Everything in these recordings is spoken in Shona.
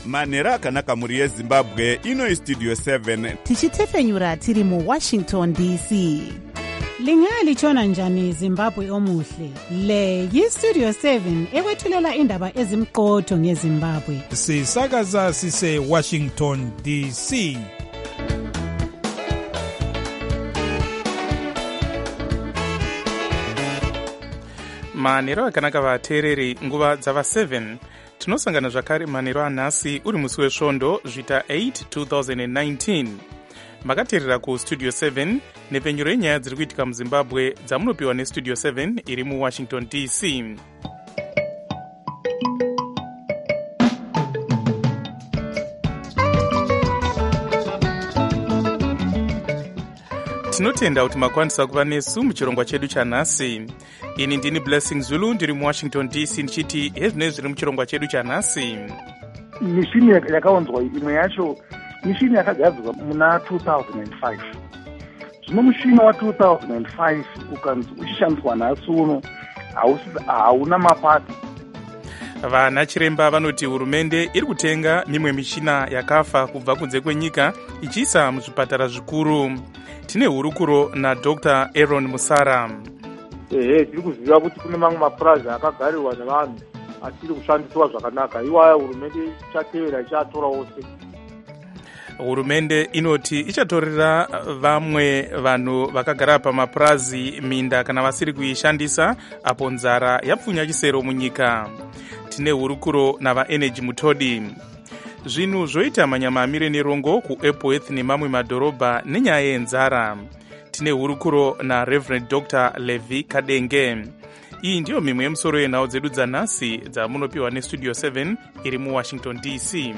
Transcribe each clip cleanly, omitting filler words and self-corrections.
manhero akanaka mhuri yezimbabwe. Ino Studio 7 tichitefenyura tiri muWashington DC. Lingalitshona njani Zimbabwe omuhle? Le yiStudio 7 ekwethulela indaba ezimqotho ngeZimbabwe. Sisakaza sise Washington DC. Manhero akanaka vateereri, nguva dzava 7 tinosangana zvakare manhero anhasi uri musi wesvondo zvita 8 2019. Makateerera kuStudio 7 nepenyuro yenyaya dziri kuitika muZimbabwe dzamunopiwa neStudio 7 iri muWashington DC. Tinotenda kuti makwanisa kuva nesu muchirongwa chedu chanhasi. Ini ndini Blessing Zulu ndiri muWashington DC ndichiti hezvinezvi zviri muchirongwa chedu chanhasi. Mishini yakaonzwa imwe yacho mishini yakagadzirwa muna 2005. Zvino mushini wa2005 ukanzi uchishandiswa nhasi uno hauna mapati. Vana chiremba vanoti hurumende iri kutenga mimwe mishina yakafa kubva kunze kwenyika ichiisa muzvipatara zvikuru. Tine hurukuro naDr. Aaron Musara. Tiri kuziva kuti kune mamwe mapurazi akagarirwa nevanhu asiri kushandiswa zvakanaka. Iwaya hurumende ichatevera ichatora ose. Hurumende inoti ichatorera vamwe vanhu vakagara pamapurazi minda kana vasiri kuishandisa apo nzara yapfunya chisero munyika. Tine hurukuro navaenergy mutodi. Zvinhu zvoita manyama amire nerongo kuEpworth nemamwe madhorobha nenyaya yenzara. Tine hurukuro naReverend Dr. Levi Kadenge. Iyi ndiyo mimwe yemusoro yenhau dzedu dzanhasi dzamunopiwa neStudio 7 iri muWashington DC.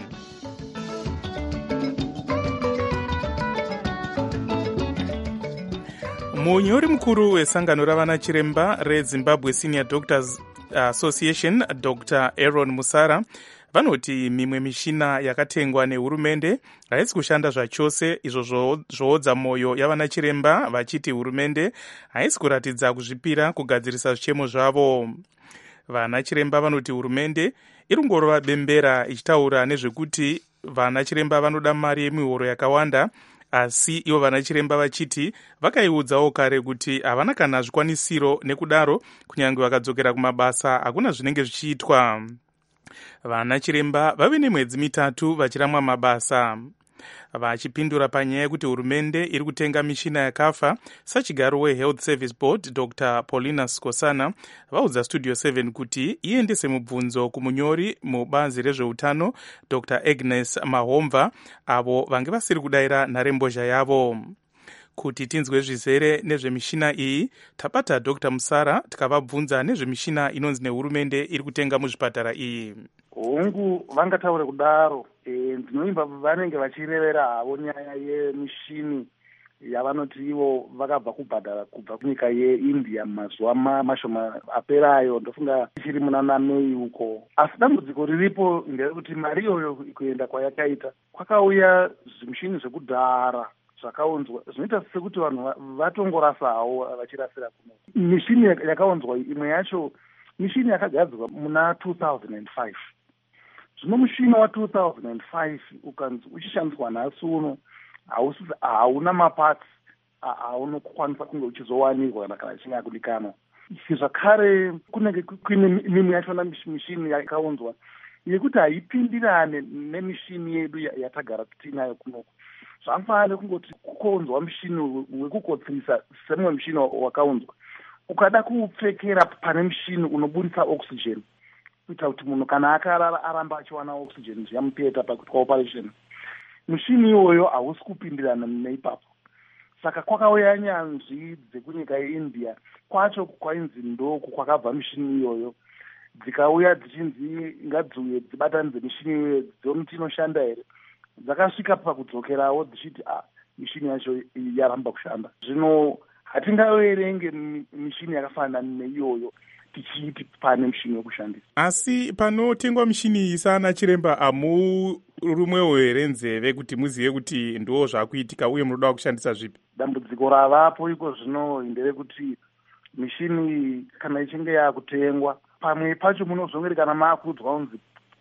Munyori mukuru wesangano ravana chiremba reZimbabwe Senior Doctors Association, Dr. Aaron Musara, vanoti mimwe mishina yakatengwa nehurumende haisi kushanda zvachose, izvo zvoodza mwoyo yavana chiremba vachiti hurumende haisi kuratidza kuzvipira kugadzirisa zvichemo zvavo. Vana chiremba vanoti hurumende iri kungorova bembera ichitaura nezvekuti vana chiremba vanoda mari yemihoro yakawanda, asi ivo vana chiremba vachiti vakaiudzawo kare kuti havana kana zvikwanisiro, nekudaro kunyange vakadzokera kumabasa hakuna zvinenge zvichiitwa. Vana chiremba vave nemwedzi mitatu vachiramwa mabasa. Vachipindura panyaya yekuti hurumende iri kutenga mishina yakafa, sachigaro weHealth Service Board Dr. Paulina Skosana vaudza Studio 7 kuti iendese mubvunzo kumunyori mubazi rezveutano Dr. Agnes Mahomva avo vange vasiri kudayira nharembozha yavo. Kuti tinzwe zvizere nezvemishina iyi, tabata Dr. Musara tikavabvunza nezvemishina inonzi nehurumende iri kutenga muzvipatara iyi. Hongu vangataure kudaro, ndinoimba vanenge vachirevera havo nyaya yemishini yavanoti ivo vakabva kubhadhara kubva kunyika yeIndia mazuva mashoma aperayo, ndofunga ichiri muna Mei uko. Asi dambudziko riripo nderekuti mari iyoyo kuenda kwayakaita kwakauya zvimishini zvekudhara zvakaonzwa zvinoita sekuti vanhu vatongorasawo vachirasira kuno. Mishini yakaonzwa imwe yacho mishini yakagadzirwa muna 2005. Zvino mushini wa2005 ukanzi uchishandiswa nhasi uno hauna mapatsi aunokwanisa kunge uchizowanirwa kana chinge yakudikanwa. Zvakare kunenge kuine mimwe yachona mishini yakaonzwa yekuti haipindirane nemishini yedu yatagara tinayo kunoko. Zvafanira kungoti kukonzwa mushini wekukotsirisa semwe mushini wakaonzwa ukada kuupfekera pane mushini unoburitsa oxygen kuita kuti munhu kana akarara aramba achiwana oxygen zviyamupeta pakuitwa operation, mushini iwoyo hausi kupindirana neipapo. Saka kwakauya nyanzvi dzekunyika yeIndia kwacho kwainzi ndoko kwakabva mishini iyoyo, dzikauya dzichinzi ngadziuye dzibatanidze mishini iyoyo dzione kuti inoshanda here. Dzakasvika pakudzokerawo dzichiti mishini yacho yaramba kushanda. Zvino hatingaverenge mishini yakafanana neiyoyo tichiti pane mishini yokushandisa. Asi panotengwa mishini iyi sana chiremba rumwewo here nzeve kuti muzive kuti ndo zvakuitika uye munoda kushandisa zvipi? Dambudziko ravapo iko zvino nderekuti mishini kana ichinge yakutengwa pamwe pacho munozongeri kana maakuudzwa unzi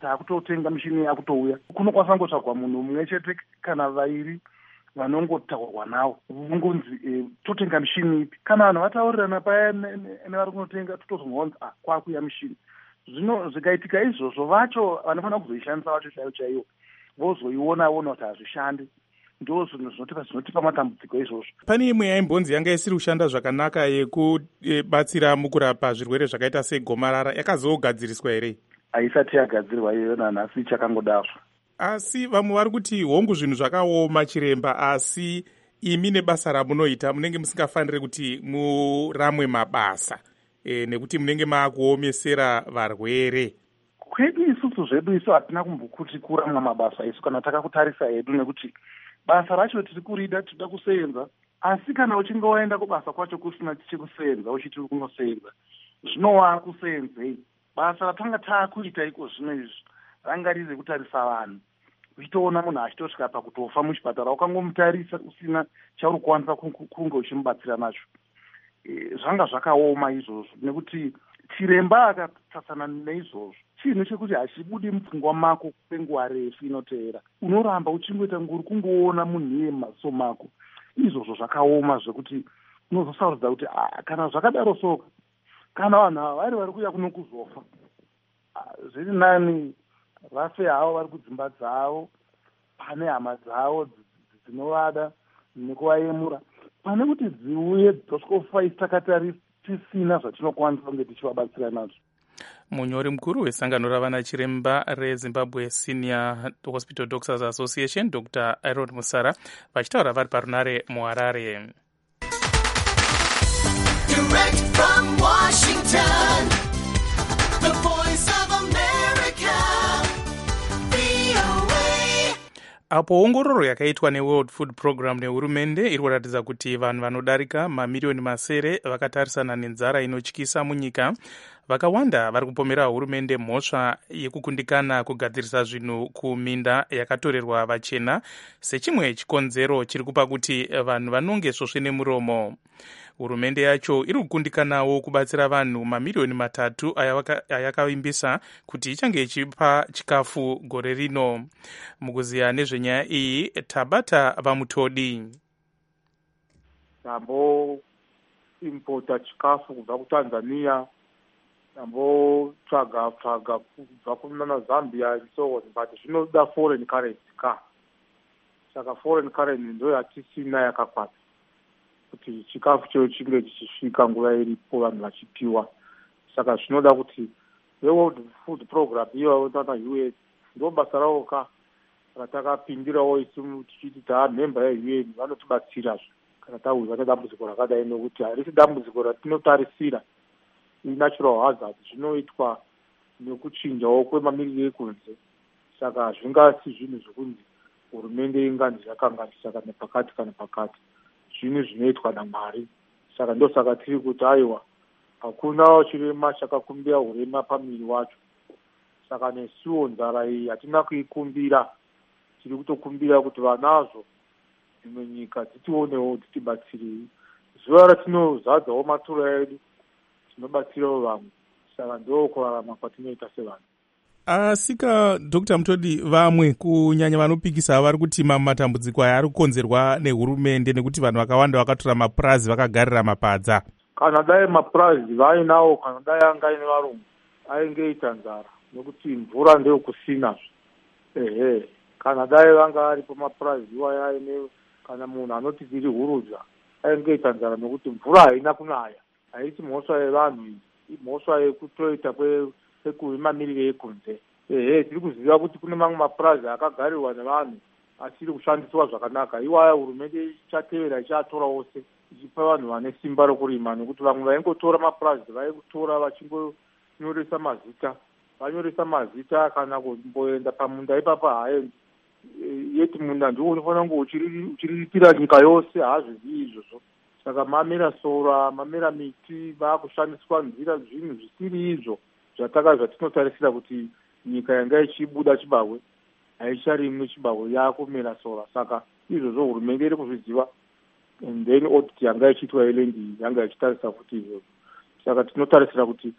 taakutotenga mishini yakutouya. Kunokwanisa ngotsvagwa munhu mumwe chete kana vaviri vanongotaurwa navo vongonzi totenga mishini ipi. Kana vanhu vataurirana paya nevari kunotenga totozongonzi kwakuya mishini. Zvino zvikaitika izvozvo vacho vanofanira kuzoishandisa vacho chaivo chaivo vozoiona kuti hazvishandi. Ndo zvinhu zvinotipa matambudziko izvozvo. Pane imwe yaimbonzi yanga isiri kushanda zvakanaka yekubatsira mukurapa zvirwere zvakaita segomarara, yakazogadziriswa here? Haisati yagadzirwa iyo nanhasi ichakangodaro. Asi vamwe vari kuti hongu zvinhu zvakaoma chiremba, asi imi nebasa ramunoita munenge musingafaniri kuti muramwe mabasa nekuti munenge maakuomesera varwere. Kwedu isusu zvedu isu hatina kumbokuti kuramwa mabasa isu kana takakutarisa hedu, nekuti basa racho tiri kurida, tinoda kusenza. Asi kana uchinge waenda kubasa kwacho kusina chekusenza uchiti kunosenza, zvinova kusenzei? Basa ratanga taakuita iko zvino izvi ranga riri kutarisa vanhu. Uchitoona munhu achitosvika pakutofa muchipatara ukangomutarisa usina chauri kukwanisa kunge uchimubatsira nacho. Zvanga zvakaoma izvozvo, nekuti chiremba akatasana neizvozvo chinhu chekuti hachibudi mupfungwa mako kwenguva refu inoteera. Unoramba uchingoita nguri kungoona munhu iye mumaziso mako. Izvozvo zvakaoma zvekuti unozosaurudza kuti kana zvakadaro soka, kana vanhu ava vari kuuya kuno kuzofa, zviri nani vafe havo vari kudzimba dzavo, pane hama dzavo dzinovada nekuvayemura, pane kuti dziuye dzosvikofa isi takati tisina zvatinokwanisa kunge tichivabatsira nazvo. Munyori mukuru wesangano ravana chiremba reZimbabwe Senior Hospital Doctors Association, Dr. Aaron Musara, vachitaura vari parunare muHarare. Direct from Washington, the voice of America, VOA. Apo ongororo yakaitwa neWorld Food Program nehurumende iri kuratidza kuti vanhu vanodarika mamiliyoni masere vakatarisana nenzara inotyisa munyika. Vakawanda vari kupomera hurumende mhosva yekukundikana kugadzirisa zvinhu kuminda yakatorerwa vachena sechimwe chikonzero chiri kupa kuti vanhu vanonge svosve nemuromo. Hurumende yacho iri kukundikanawo kubatsira vanhu mamiliyoni 3 ayakavimbisa kuti ichange ichipa chikafu gore rino. Mukuziya nezvenyaya iyi, Tabata Vamutodi. Tambo impota chikafu kubva kuTanzania, tambotsvaga kubva kunana Zambia and so on, but zvinoda foreign currency ka. Saka foreign currency ndo yatisina yakakwana kuti chikafu cho chinge chichisvika nguva iripo vanhu vachipiwa. Saka zvinoda kuti World Food Program iyo tata UN ndo basa ravo ka ratakapindirawo isu tichiti taamemba yeUN vanotibatsira kana taudzwa nedambudziko rakadai, nokuti harisi dambudziko ratinotarisira natural hazard, zvinoitwa nekuchinjawo kwemamiriro ekunze. Saka hazvingasi zvinhu zvokunzi hurumende inganzi yakanganisa kana pakati kana pakati, zvinhu zvinoitwa naMwari. Saka ndosaka tiri kuti aiwa hakuna chirema chakakumbira hurema pamiri wacho. Saka nesuwo nzara iyi hatina kuikumbira, tiri kutokumbira kuti vanazvo dzimwe nyika dzitionewo dzitibatsirei. Zuva ratinozadzawo maturo edu tinobatsirawo vamwe. Saka ndo kurarama kwatinoita sevanhu. Asika Dr. Mutodi, vamwe kunyanya vanopikisa vari kuti matambudziko aya ari kukonzerwa nehurumende nekuti vanhu vakawanda vakatora mapurazi vakagarira mapadza. Kana dai mapurazi vainawo, kana dai anga ine varungu aingeita nzara, nekuti mvura ndeyo kusinazve. Kana dai vanga varipo mapurazi iwaya aine, kana munhu anoti tiri hurudza aingeita nzara, nekuti mvura haina kunaya. Haisi mhosva yevanhu iyi, mhosva yekutoita kwemamiriro ekunze. Tiri kuziva kuti kune mamwe mapurazi akagarirwa nevanhu asiri kushandiswa zvakanaka. Iwaya hurumende ichatevera ichatora ose ichipa vanhu vane simba rokurima, nekuti vamwe vaingotora mapurazi vaikutora vachingonyoresa mazita. Vanyoresa mazita kana kumboenda pamunda ipapa haendi. Yeti munda ndiwo unofanira kunge uchiriripira nyika yose, haazvizivi izvozvo. Saka mamera sora, mamera miti, vakushandiswa nzira zvinhu zvisiri izvo zvatinotarisira kuti nyika yanga ichibuda chibahwe haicharimwe chibahwe, yakumera sora. Saka izvozvo hurumende iri kuzviziva, and then audit yanga ichiitwa ilendi yanga ichitarisa futi izvozvo. Saka tinotarisira kuti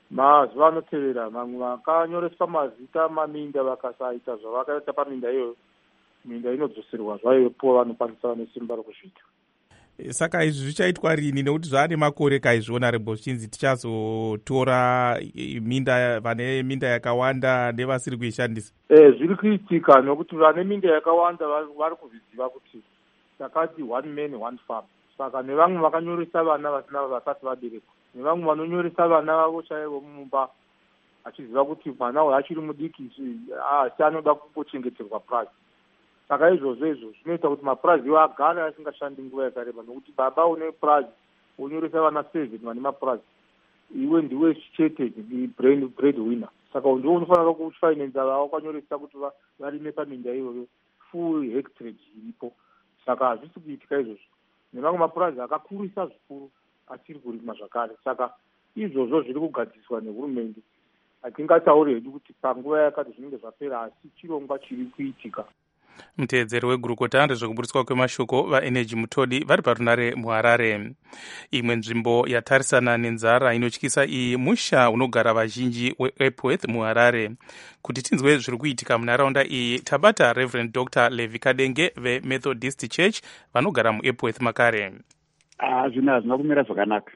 mazuva anotevera mamwe vakanyoreswa mazita maminda vakasaita zvavakaita paminda iyoyo, minda inodzoserwa zvayopo vanokwanisa vane simba rokuzviita. Saka izvi zvichaitwa rini? Nekuti zvaane makore kaizviona rebhoshinzi tichazotora minda vane minda yakawanda nevasiri kuishandisa. Zviri kuitika nokuti vane minda yakawanda vari kuzviziva kuti takati one man one farm. Saka nevamwe vakanyoresa vana vasati vaberekwa, nevamwe vanonyoresa vana vavo chaivo mumba achiziva kuti mwana uyu achiri mudiki asi anoda kungochengeterwa purazi. Saka izvozvo zvinoita kuti mapurazi iwo agare asingashandi nguva yakareba, nokuti baba une purazi unyoresa vana 7 vane mapurazi, iwe ndiwe chete bread winner. Saka ndiwo unofanira kufinanza vavo kwanyoresa kuti varime paminda iyoyo full hectare iripo. Saka hazvisi kuitika izvozvo. Nevamwe mapurazi akakurisa zvikuru achiri kurima zvakare. Saka izvozvo zviri kugadziswa nehurumende. Hatingatauri hedu kuti panguva yakati zvinenge zvapera, asi chirongwa chiri kuitika. Muteedzeri wegurukota rezvekuburiswa kwemashoko vaenergy Mutodi vari parunare muHarare. Imwe nzvimbo yatarisana nenzara inotyisa iyi musha unogara vazhinji weEpworth muHarare. Kuti tinzwe zviri kuitika munharaunda iyi, tabata Reverend Dr. Levi Kadenge veMethodist Church vanogara muEpworth makare. Zvinhu hazvina kumira zvakanaka,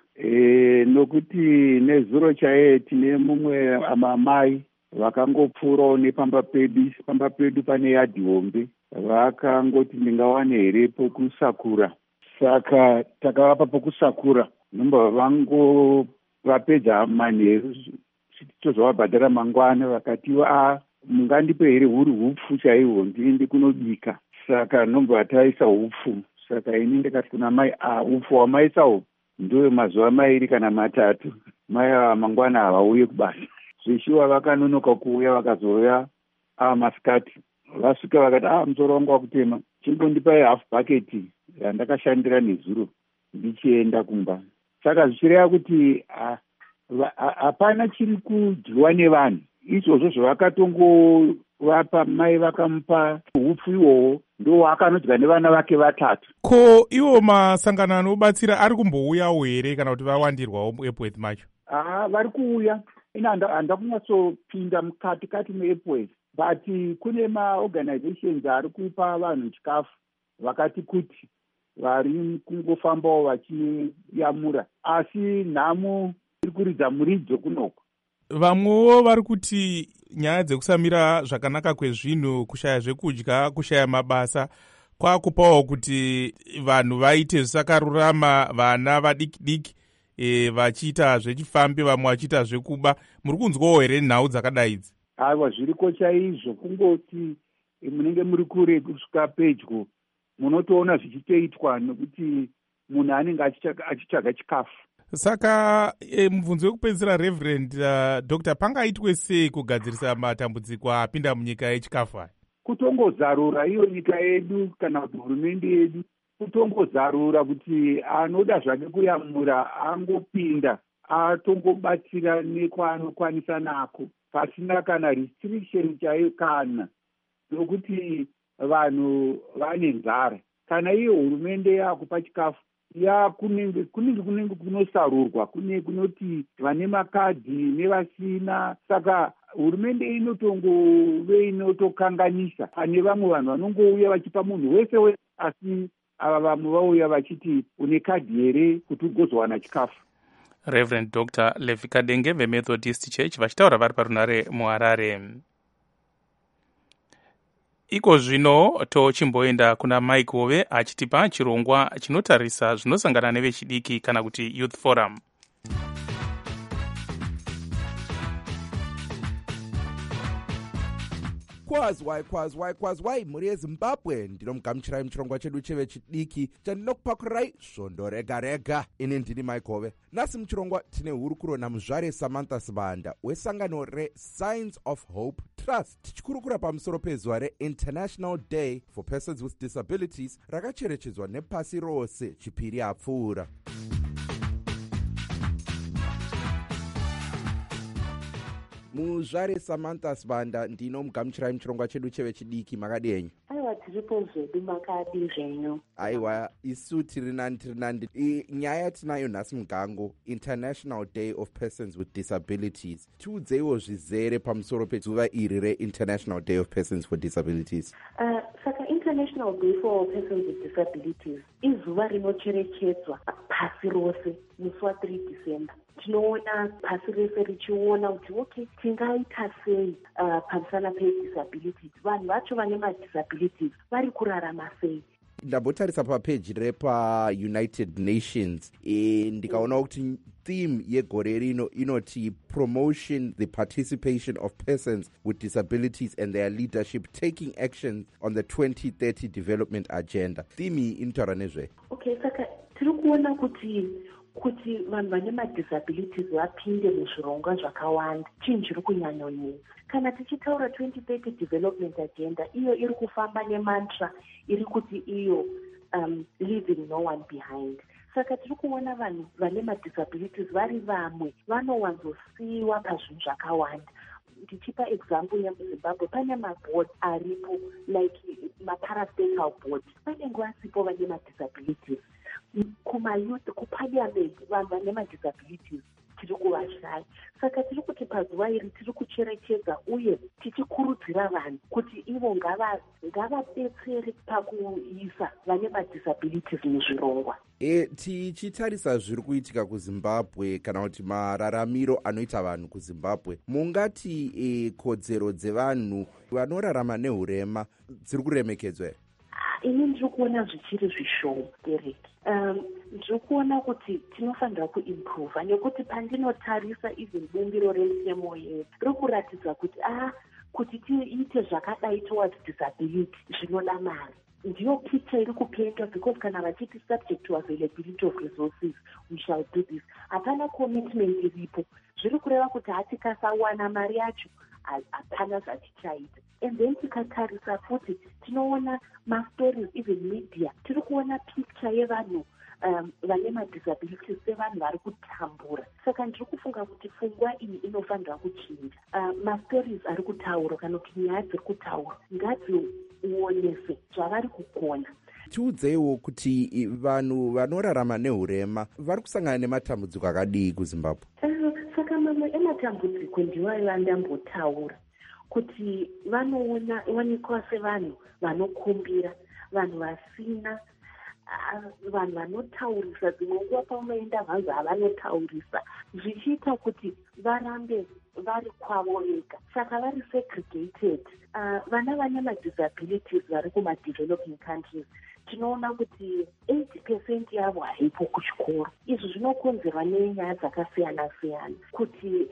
nokuti nezuro chaiye tine mumwe amamai vakangopfuurawo nepamba pedu pane yadhi hombe, vakangoti ndingawane here pokusakura. Saka takavapa pokusakura, nomba vangovapedza manheru tozovabhadhara mangwana, vakatiwa mungandipe here huri hupfu chaihwo ndiende kunobika. Saka nomba taisa hupfu. Saka ini ndikati kuna mai, upfu wamaisahwo ndoyo mazuva 2 kana 3, mai mangwana havauye kubasa. Zvishiwa vakanonoka kuuya, vakazouya masikati, vasvika vakati musoro wangu wakutema, chimbondipai half bucket yandakashandira nezuro ndichienda kumba. Saka zvichireva kuti hapana chiri kudyiwa nevanhu. Izvozvo zvavakatongovapa mai vakamupa hupfu ihwohwo ndohwakanodya nevana vake 3. Ko iwo masangano anobatsira ari kumbouyawo here kana kuti vawandirwawo muEpworth macho? Vari kuuya. Handa kunyatsopinda mukati meEpworth, but kune maorganizations ari kupa vanhu chikafu, vakati kuti vari kungofambawo vachiyamura, asi nhamo iri kuridza muridzo kunoko. Vamwewo vari kuti nyaya dzekusamira zvakanaka kwezvinhu, kushaya zvekudya, kushaya mabasa, kwakupawo kuti vanhu vaite zvisakarurama, vana vadiki-diki vachiita zvechifambi, vamwe vachiita zvekuba. Muri kunzwawo here nhau dzakadai idzi? Aiwa, zviriko chaizvo. Kungoti munenge muri kure kusvika pedyo munotoona zvichitoitwa, nokuti munhu anenge achitsvaga chikafu. Saka mubvunzo wekupedzisira Reverend Dr. pangaitwe sei kugadzirisa matambudziko apinda munyika yechikafu aya? Kutongozarura iyo nyika yedu kana kuti hurumende yedu, kutongozarura kuti anoda zvake kuyamura angopinda atongobatsira nekwaanokwanisa nako, pasina kana restriction chaiyo, kana nokuti vanhu vane nzara. Kana iyo hurumende yakupa chikafu, kunenge kunosarurwa, kunoti vane makadhi nevasina. Saka hurumende inotongove inotokanganisa. Pane vamwe vanhu vanongouya vachipa munhu wese, asi ava vamwe vauya vachiti une kadhi here kuti ugozowana chikafu. Reverend Dr. Levi Kadenge veMethodist Church vachitaura vari parunare muHarare. Iko zvino tochimboenda kuna Mike Hove achitipa chirongwa chinotarisa zvinosangana nevechidiki kana kuti Youth Forum. Kwazwai mhuri yeZimbabwe, ndinomugamuchirai muchirongwa chedu chevechidiki chandinokupakurai svondo rega rega. Ini ndini Mike Hove. Nasi muchirongwa tine hurukuro namuzvare Samantha Sibanda wesangano reSigns of Hope Trust, tichikurukura pamusoro pezuva reInternational Day for Persons with Disabilities rakacherechedzwa nepasi rose chipiri apfuura. muzvare Samantha Sibanda ndinomugamuchirai muchirongwa chedu chevechidiki. makadi henyu? Aiwa, tiripo zvedu, makadi zvenyu? Aiwa, isu tiri nandi. Nyaya tinayo nhasi mugango, International Day of Persons with Disabilities. Tiudzeiwo zvizere pamusoro pezuva iri re-International Day of Persons for Disabilities. Saka International Day for Persons with Disabilities izuva rinocherechedzwa pasi rose musi wa3 December. Tinoona pasi rese richiona kuti okay, tingaita sei pamusana pedisabilities. Vanhu vacho vane madisabilities vari kurarama sei? Ndambotarisa papeji repa-United Nations ndikaona kuti theme yegore rino inoti promotion the participation of persons with disabilities and their leadership taking action on the 2030 development agenda. Theme iyi inotaura nezve. Okay, saka tiri kuona kuti vanhu vane madisabilities vapinde muzvirongwa zvakawanda. Chinhu chiri kunyanyonetsa. Kana tichitaura 2030 development agenda, iyo iri kufamba nemantra iri kuti iyo leaving no one behind. Saka tiri kuona vanhu vane madisabilities vari vamwe vanowanzosiyiwa pazvinhu zvakawanda. Ndichipa example yemuZimbabwe, pane maboard aripo like maparastatal board, vanenge vasipo vane madisabilities. Kumayouth, kuparliament, vanhu vane madisabilities tiri kuvashaya. Saka tiri kuti pazuva iri tiri kucherechedza uye tichikurudzira vanhu kuti ivo ngavadetsere pakuisa vane madisabilities muzvirongwa. Tichitarisa zviri kuitika kuZimbabwe kana kuti mararamiro anoita vanhu kuZimbabwe, mungati kodzero dzevanhu vanorarama nehurema dziri kuremekedzwa here? Ini ndiri kuona zvichiri zvishoma, Derek. Ndiri kuona kuti tinofanira kuimprova, nekuti pandinotarisa even bumbiro remutemo yedu riri kuratidza kuti tiite zvakadai towards disability zvinoda mari. Ndiyo picture iri kupendwa, because kana vachiti subject to availability of resources we shall do this, hapana commitment iripo. Zviri kureva kuti hatikasawana mari yacho hapana zvatichaita. And then tikatarisa futi tinoona ma-stories, even media, tiri kuona picture yevanhu vane madisabilities sevanhu vari kutambura. Saka ndiri kufunga kuti pfungwa iyi inofanira kuchinja. Ma-stories ari kutaura kana kuti nyaya dziri kutaura ngadzionese zvavari kugona. Tiudzeiwo kuti vanhu vanorarama nehurema vari kusangana nematambudziko akadii kuZimbabwe? Saka mamwe ematambudziko ndiwayo andambotaura kuti vanoonekwa sevanhu vanokumbira, vanhu vasina, vanhu vanotaurisa, dzimwe nguva paunoenda vanhu havanotaurisa, zvichiita kuti varambe vari kwavo vega. Saka vari segregated. Vana vane madisabilities vari kuma-developing countries, tinoona kuti 80% yavo haipo kuchikoro. Izvi zvinokonzerwa nenyaya dzakasiyana-siyana, kuti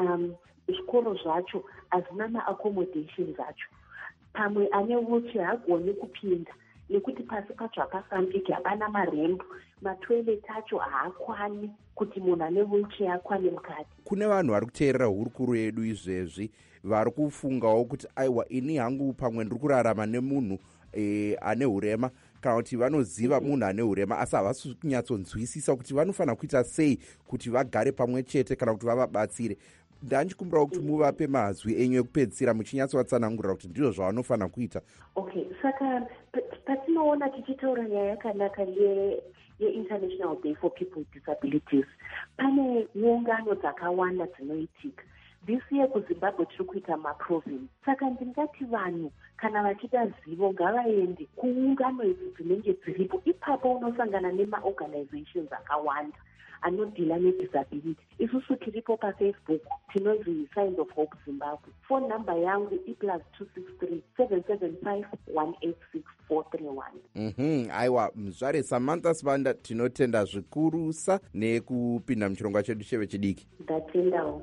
zvikoro zvacho hazvina ma-accommodations acho. Pamwe ane wheelchair hagoni kupinda nekuti pasi pacho hapafambiki, hapana marembo, matoilet acho haakwani kuti munhu ane wheelchair akwane mukati. Kune vanhu vari kuteerera hurukuro yedu izvezvi vari kufungawo kuti aiwa, ini hangu pamwe ndiri kurarama nemunhu ane hurema, kana kuti vanoziva munhu ane hurema asi havasi kunyatsonzwisisa kuti vanofanira kuita sei kuti vagare pamwe chete kana kuti vavabatsire. Ndanchikumbira kuti muvape mazwi enyu ekupedzisira muchinyatsovatsanangurira kuti ndizvo zvavanofanira kuita. Okay, saka patinoona tichitaura nyaya yakanaka ye-International Day for People with Disabilities, pane ungano dzakawanda dzinoitika. This year kuZimbabwe tiri kuita maprovince. Saka ndingati vanhu kana vachida zivo ngavaende kuungano idzi dzinenge dziripo. Ipapo unosangana nema-organizations akawanda anodhila nedisability. Isusu tiripo paFacebook tinonzi Signs of Hope Zimbabwe. Phone number yangu +263 775 186 431. Aiwa, muzvare Samantha Sibanda, tinotenda zvikurusa nekupinda muchirongwa chedu chevechidiki. Ndatendawo.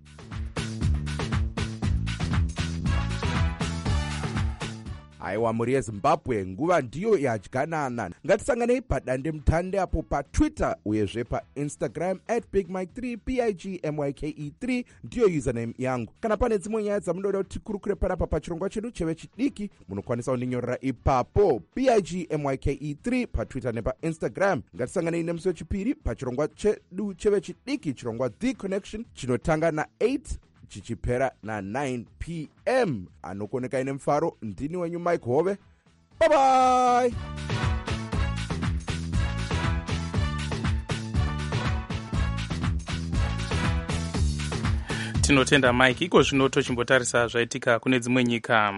Aiwa, muri yeZimbabwe, nguva ndiyo yadyanana. Ngatisanganei padande mutande apo paTwitter uyezve paInstagram @BigMike3 BigMyke3 ndiyo username yangu. Kana pane dzimwe nyaya dzamunoda kuti tikurukure panapa pachirongwa chedu chevechidiki, munokwanisa kundinyorera ipapo BigMyke3 paTwitter nepaInstagram. Ngatisanganei nemusi wechipiri pachirongwa chedu chevechidiki, chirongwa The Connection, chinotanga na 8 chichipera na9 p.m. anokoneka ine mufaro. Ndini wenyu Mike Hove. Bye bye. Tinotenda Mike. Iko zvino tochimbotarisa zvaitika kune dzimwe nyika.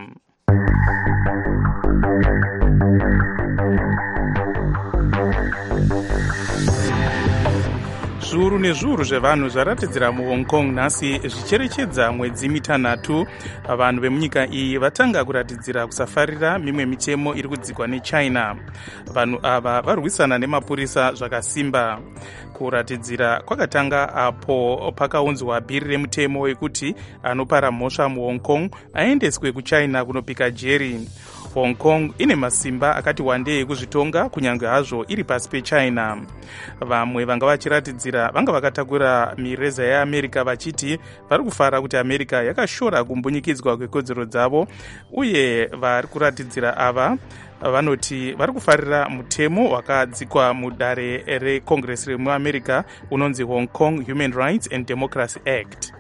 Zviuru nezviuru zvevanhu zvaratidzira muHong Kong nhasi zvicherechedza mwedzi mitanhatu. Vanhu vemunyika iyi vatanga kuratidzira kusafarira mimwe mitemo iri kudzikwa neChina. Vanhu ava varwisana nemapurisa zvakasimba. Kuratidzira kwakatanga apo pakaunzwa bhiri remutemo wekuti anopara mhosva muHong Kong aendeswe kuChina kunopika jeri. Hong Kong ine masimba akati wandei kuzvitonga kunyange hazvo iri pasi peChina. Vamwe vanga vachiratidzira vanga vakatakura mireza yeAmerica vachiti vari kufara kuti America yakashora kumbunyikidzwa kwekodzero dzavo, uye vari kuratidzira ava vanoti vari kufarira mutemo wakadzikwa mudare reCongress remuAmerica unonzi Hong Kong Human Rights and Democracy Act.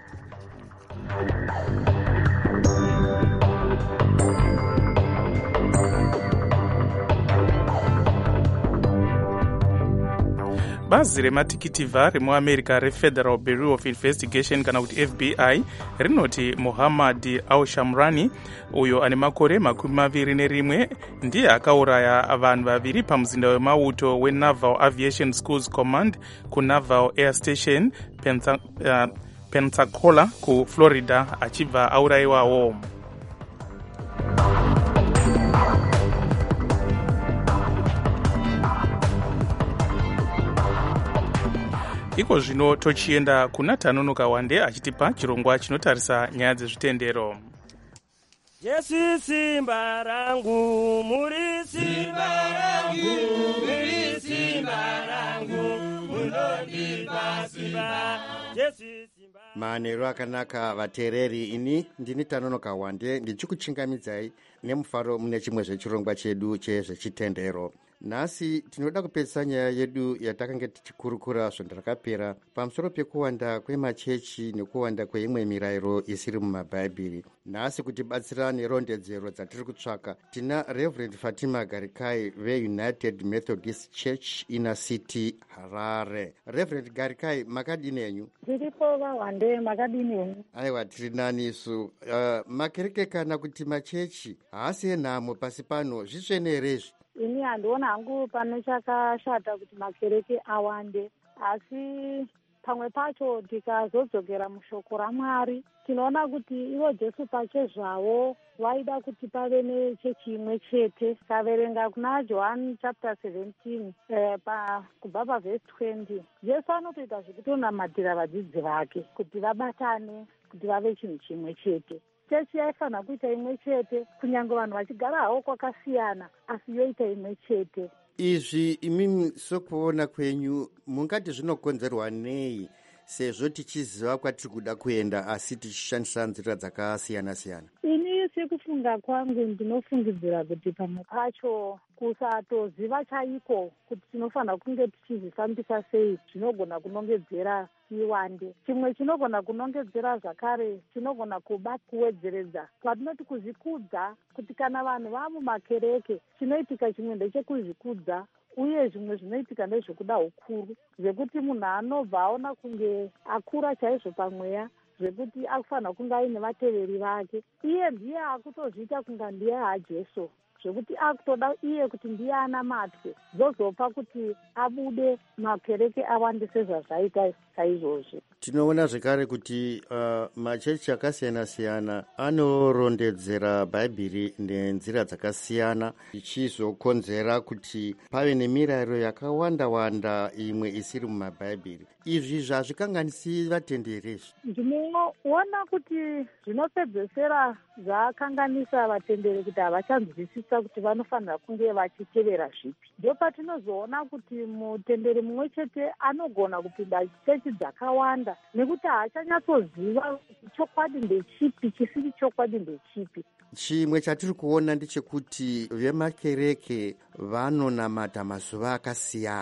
Bazi rematikitivha remuAmerica reFederal Bureau of Investigation kana kuti FBI rinoti Mohammad Al-Shamrani, uyo ane makore 21, ndiye akauraya vanhu vaviri pamuzinda wemauto weNaval Aviation Schools Command kuNaval Air Station Pensacola kuFlorida achibva aurayiwawo. Iko zvino tochienda kuna Tanonoka Wande achitipa chirongwa chinotarisa nyaya dzezvitendero. Jesu simba rangu, muri simba rangu, muri simba rangu, munondipa simba. Jesu simba. Manheru akanaka vateereri, ini ndini Tanonoka Wande ndichikuchingamidzai nemufaro mune chimwe zvechirongwa chedu chezvechitendero. Nhasi tinoda kupedzisa nyaya yedu yatakanga tichikurukura zvandakapera pamusoro pekuwanda kwemachechi nekuwanda kweimwe mirayiro isiri mumabhaibheri. Nhasi kutibatsira nerondedzero dzatiri kutsvaka tina Reverend Fatima Garikai veUnited Methodist Church Inner City Harare. Reverend Garikai, makadini enyu? Tiripo vaWande, makadini enyu? Aiwa, tiri nani isu. Makereke kana kuti machechi haasi enhamo pasi pano, zvitsvene herezvi? Ini handiona hangu pane chakashata kuti makereke awande, asi pamwe pacho tikazodzokera mushoko raMwari tinoona kuti ivo Jesu pache zvavo vaida kuti pave nechechi imwe chete. Kaverenga kuna John chapter 17 kubva pavhesi 20, Jesu anotoita zvekutonamatira vadzidzi vake kuti vabatane, kuti vave chinhu chimwe chete. Chechi yaifanira kuita imwe chete, kunyange vanhu vachigara havo kwakasiyana, asi yoita imwe chete. Izvi imimi sokuona kwenyu mungati zvinokonzerwa nei, sezvo tichiziva kwatiri kuda kuenda asi tichishandisa nzira dzakasiyana-siyana? Ini sekufunga kwangu ndinofungidzira kuti pamwe pacho kusatoziva chaiko kuti tinofanira kunge tichizvifambisa sei zvinogona kunongedzera iwande. Chimwe chinogona kunongedzera zvakare chinogona kuwedzeredza patinoti kuzvikudza, kuti kana vanhu vamumakereke chinoitika chimwe ndechekuzvikudza, uye zvimwe zvinoitika ndezvekuda ukuru, zvekuti munhu anobva aona kunge akura chaizvo pamweya, zvekuti akufanira kunge aine vateveri vake. Iye ndiye akutozviita kunga ndiye haJesu, zvekuti akutoda iye kuti ndiye anamatwe, zozopa kuti abude makereke awandise zvazvaita saizvozvi. Tinoona zvekare kuti machechi akasiyana-siyana anorondedzera bhaibheri nenzira dzakasiyana, ichizokonzera kuti pave nemirayiro yakawanda-wanda imwe isiri mumabhaibheri. Izvi zvazvikanganisi vatenderi. Ndinoona kuti zvinopedzesera zvakanganisa vatenderi kuti havachanzwisisa kuti vanofanira kunge vachitevera zvipi. Ndio patinozoona kuti mutenderi mumwe chete anogona kupinda chechi dzakawanda, nekuti haachanyatsoziva chokwadi ndechipi, chisiri chokwadi ndechipi. Chimwe chatiri kuona ndechekuti vemakereke vanonamata mazuva akasiyana.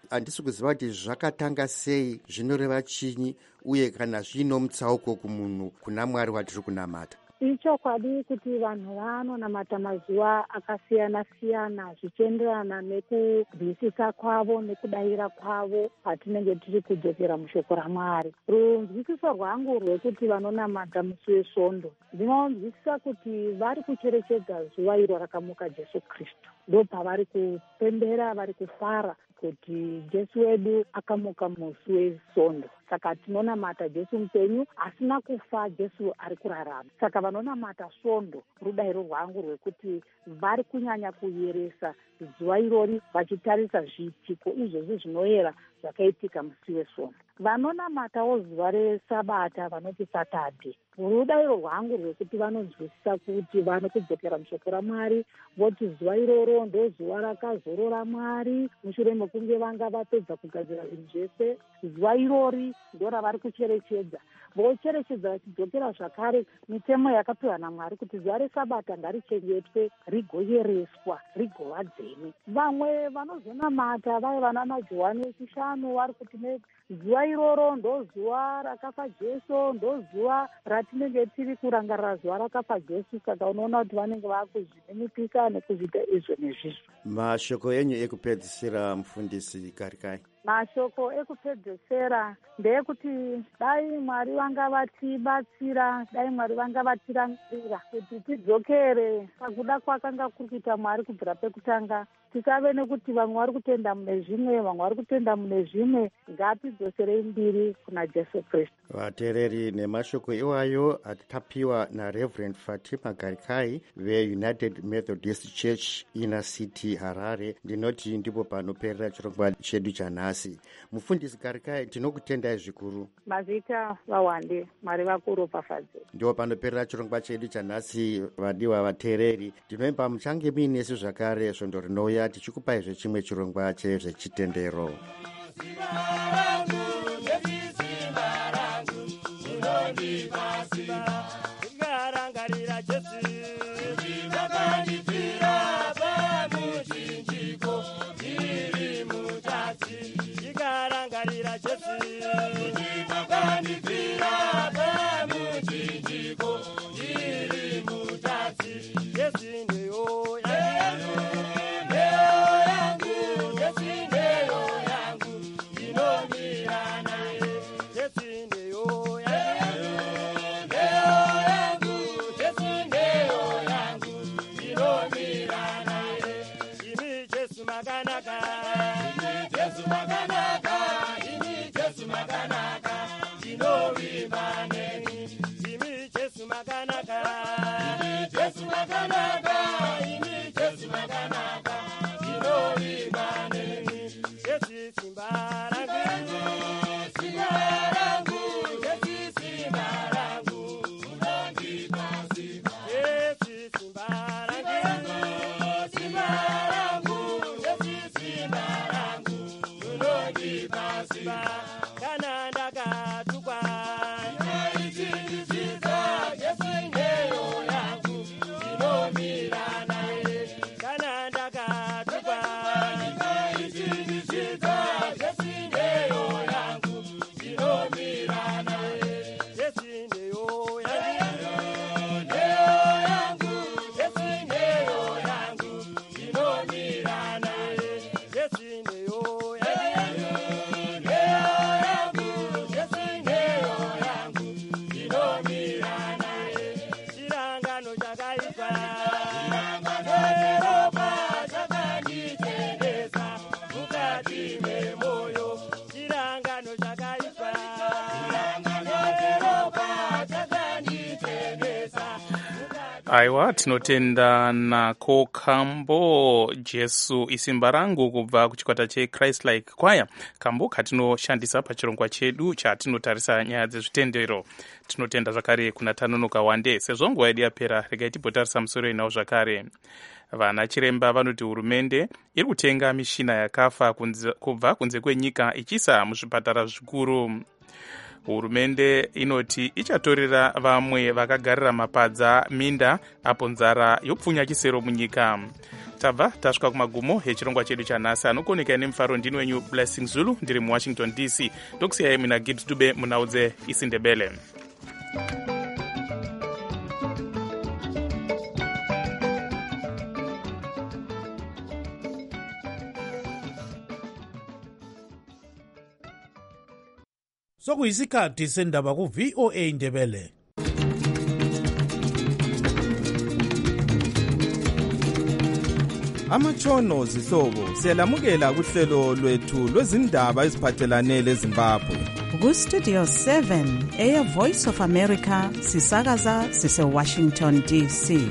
handisi kuziva kuti zvakatanga sei, zvinoreva chinyi, uye kana zvino mutsauko kumunhu kuna Mwari watiri kunamata. Ichokwadi kuti vanhu vanonamata mazuva akasiyana-siyana zvichienderana nekunzwisisa kwavo nekudayira kwavo patinenge tiri kudzokera mushoko raMwari. Runzwisiso rwangu rwekuti vanonamata musi wesvondo, ndinonzwisisa kuti vari kucherechedza zuva iro rakamuka Jesu Kristu. Ndo pavari kupembera, vari kufara kuti Jesu wedu akamuka musi wesvondo. Saka tinonamata Jesu mupenyu asina kufa, Jesu ari kurarama. Saka vanonamata svondo, rudayiro rwangu rwekuti vari kunyanya kuyeresa zuva irori vachitarisa zviitiko izvozvi zvinoyera zvakaitika musi wesvondo. Vanonamatawo zuva resabata, vanoti Satadhe, rudayiro rwangu rwekuti vanonzwisisa kuti vanokudzokera mushoko raMwari, voti zuva iroro ndo zuva rakazorora Mwari mushure mekunge vanga vapedza kugadzira zvinhu zvese. Zuva irori ndo ravari kucherechedza, vocherechedza vachidzokera zvakare mitemo yakapiwa naMwari kuti zuva resabata ngarichengetwe, rigoyereswa, rigova dzeme. Vamwe vanozonamata vai vanana Johani wechishanu vari kuti zuva iroro ndo zuva rakafa Jesu, ndo zuva ratinenge tiri kurangarira zuva rakafa Jesu. Saka unoona kuti vanenge vakuzvininipika nekuzviita izvo nezvizvo. Mashoko enyu ekupedzisira, mufundisi Karikai. Mashoko ekupedzesera ndeyekuti dai Mwari vanga vatibatsira, dai Mwari vanga vatirangarira kuti tidzokere pakuda kwakanga kuri kuita Mwari kubvira pekutanga. Tisave nekuti vamwe vari kutenda mune zvimwe, vamwe vari kutenda mune zvimwe. Ngatidzoserei mbiri kuna Jesu Kristu. Vateereri, nemashoko iwayo atapiwa naReverend Fatima Karikai veUnited Methodist Church Inner City Harare, ndinoti ndipo panoperera chirongwa chedu chanhasi. Mufundisi Karikai, tinokutendai zvikuru. Mazita vawande, Mwari vakuropafadze. Ndipo panoperera chirongwa chedu chanhasi. Vadiwa vateereri, ndinoimba muchange muinesu zvakare svondo rinouya tichikupai zvechimwe chirongwa chezvechitendero. Ngarangarira Jesu vakandipira pamuchinjiko iri mutati. Ngarangarira Jesu vakandipira pamuchinjiko iri mutati. Jesu ndiyo yangu, Jesu ndiyo yangu, inomira naye. Jesu ndiyo Aiwa, tinotenda nako kambo Jesu isimba rangu kubva kuchikwata cheChrist Like Choir, kambo katinoshandisa pachirongwa chedu chatinotarisa nyaya dzezvitendero. Tinotenda zvakare kuna Tanonoka Wande. Sezvo nguva yedu yapera, regai timbotarisa musoro inawo zvakare. Vana chiremba vanoti hurumende iri kutenga mishina yakafa kubva kunze kwenyika ichisa muzvipatara zvikuru. Hurumende inoti ichatorera vamwe vakagarira mapadza minda apo nzara yopfunya chisero munyika. tabva tasvika kumagumo echirongwa chedu chanhasi. anokoneka nemufaro ndini wenyu Blessing Zulu ndiri muwashington DC. ndokusiyai mina Gibbs Dube munaudze isindebele. Sokuyisikhathi sendaba ku-VOA Indebele. Amatshono zihlobo siyalamukela kuhlelo lwethu lwezindaba eziphathelane leZimbabwe. Ku-Studio 7 Air Voice of America sisakaza sise-Washington DC.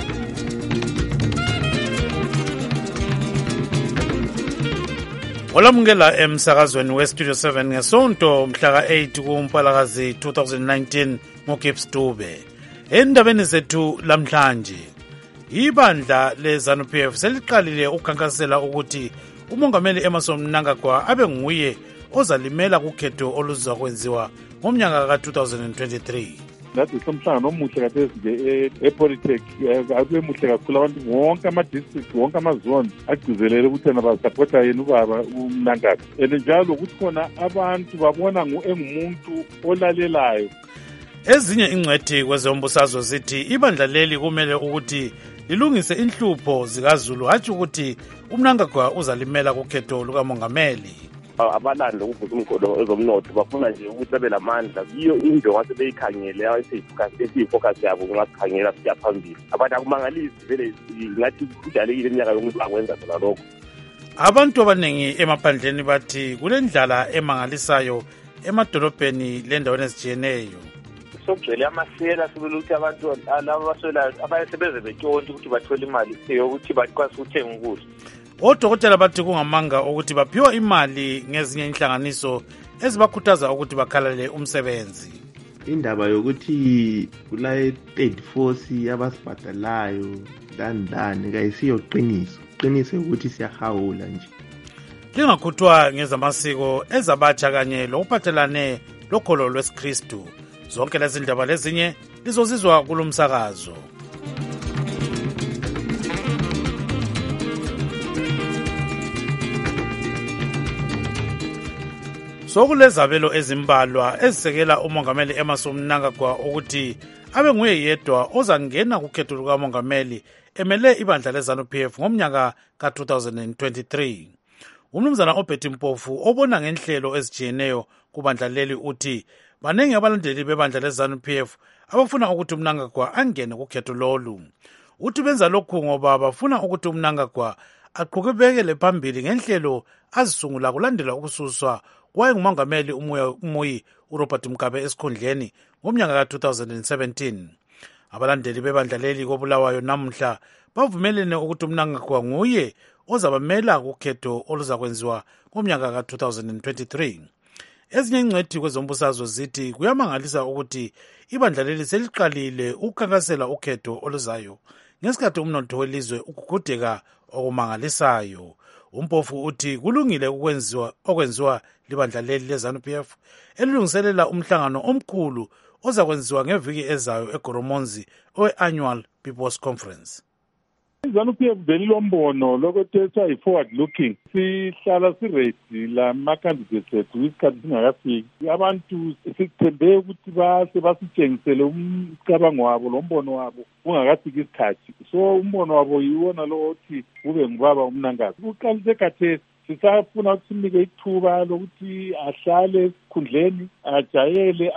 Olamukela emsakazweni we-Studio 7 ngesonto mhla ka-8 kuMpalakazi 2019 ngoGibbs Dube. Endabeni zethu lamhlanje, ibandla le-ZANU-PF seliqalile ukukhankasela ukuthi umongameli Emmerson Mnangagwa abe nguye ozalimela kukhetho oluzakwenziwa ngomnyaka ka-2023. Ngathi somhlangano omuhle kathesi nje ePolytech akube muhle kakhulu. Abantu wonke ama-district wonke amazone agcizelele ukuthi yena basapota yena ubaba uMnangagwa, and njalo ukuthi khona abantu babona engumuntu olalelayo. Ezinye ingcwethi kwezombusazwe zithi ibandla leli kumele ukuthi lilungise inhlupho zikaZulu, hatshi ukuthi uMnangagwa uzalimela kukhetho lukamongameli. Abalanda ukuvusa umgodo ezomnotho bafuna nje ukuthi babe lamandla kiyo into ngase beyikhangele esiyifocus yabo ngasikhangela siya phambili. Abantu akumangalisi vele ngathi kudalekile iminyaka yokuthi bakwenza khona lokho. Abantu abaningi emaphandleni bathi kulendlala emangalisayo emadolobheni lendaweni ezijiyeneyo. Sokugcwele amasela sibele ukuthi abantu abaswelayo abayesebeze betshontshe ukuthi bathole imali yokuthi bakwazi ukuthenga ukudla. Odokotela bathi kungamanga ukuthi baphiwa imali ngezinye inhlanganiso ezibakhuthaza ukuthi bakhalale umsebenzi. Indaba yokuthi kula third force abasibhadalayo ndani kayisiyo qiniso. Qiniso ukuthi siyahawula nje. Lingakhuthwa ngezamasiko ezabatsha kanye lokuphathelane lokholo lwesikristu. Zonke lezi ndaba lezinye lizozizwa kulomsakazo. Sokulezabelo ezimbalwa ezisekela umongameli Emmerson Mnangagwa ukuthi abe nguye yedwa ozangena kukhetho lukamongameli emele ibandla le-ZANU-PF ngomnyaka ka-2023. Umnumzana oBetty Mpofu obona ngenhlelo ezijiyeneyo kubandla leli uthi baningi abalandeli bebandla le-ZANU-PF abafuna ukuthi uMnangagwa angene kukhetho lolu. Uthi benza lokhu ngoba bafuna ukuthi uMnangagwa aqhubekele phambili ngenhlelo azisungula kulandela ukususwa kwayengumongameli umuyi uRobert Mugabe esikhundleni ngomnyaka ka-2017. Abalandeli bebandla leli koBulawayo namhla bavumelene ukuthi uMnangagwa nguye ozabamela kukhetho oluzakwenziwa ngomnyaka ka-2023. Ezinye ingcwethi kwezombusazwe zithi kuyamangalisa ukuthi ibandla leli seliqalile ukukhankasela ukhetho oluzayo ngesikhathi umnotho welizwe ukugudeka okumangalisayo. Umpofu uthi kulungile okwenziwa libandla leli le-ZANU-PF elilungiselela umhlangano omkhulu ozakwenziwa ngeviki ezayo eGoromonzi owe-Annual People's Conference. iZANU-PF belilombono lokuthetha i-forward looking. Sihlala siredi lama-candidates ethu isikhathi singakafiki. Abantu sikuthembe ukuthi basitshengisele umcabango wabo lombono wabo ungakafiki isikhathi. So umbono wabo yiwona lo othi kube ngubaba uMnangagwa. Uqalise khathesi sisafuna ukuthi simnike ithuba lokuthi ahlale esikhundleni ajayele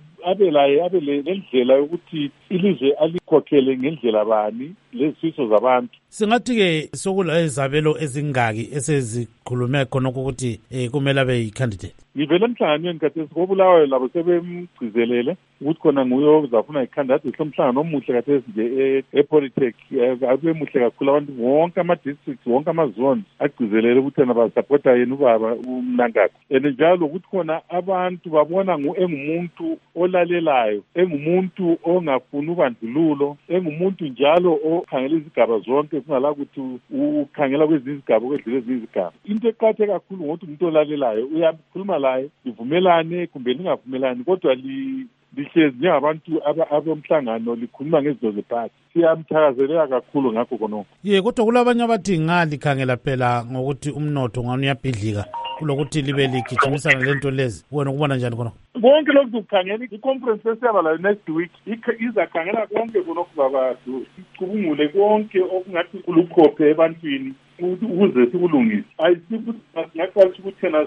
abe lendlela yokuthi ilizwe alikhokhele ngendlela bani lezifiso zabantu. Singathi-ke sokula izabelo ezingaki esezikhulume khona ukuthi kumele abe yi-candidate. Ngivele emhlanganweni khathesi koBulawayo labo sebemgcizelele ukuthi khona nguye ozafuna i-candidate. Somhlangano omuhle khathesi nje ePolytech akube muhle kakhulu. Abantu wonke ama-district wonke amazone agcizelele ukuthi yena basapota yena ubaba uMnangagwa, and njalo ukuthi khona abantu babona engumuntu olalelayo, engumuntu ongafuni ubandlululo, engumuntu njalo okhangela izigaba zonke kungala ukuthi ukhangela kwezinye izigaba kwedlule ezinye izigaba. Into eqakatheke kakhulu ngokuthi umuntu olalelayo uyakhuluma laye, livumelane kumbe lingavumelani, kodwa lihlezi njengabantu abomhlangano likhuluma ngezinto zephathi. Siyamthakazelela kakhulu ngakho khonokho. Ye, kodwa kulabanye abathi ngalikhangela phela ngokuthi umnotho ngani uyabhidlika kulokuthi libe ligijimisana lento lezi. Wena ukubona njani khonokho? Konke lokhu kukhangela i-conference esiyaba layo next week izakhangela konke khonokho babantu. Sicubungule konke okungathi kulukhophe ebantwini ukuze sikulungise. Ayisikuthi singaqalisa ukuthi thina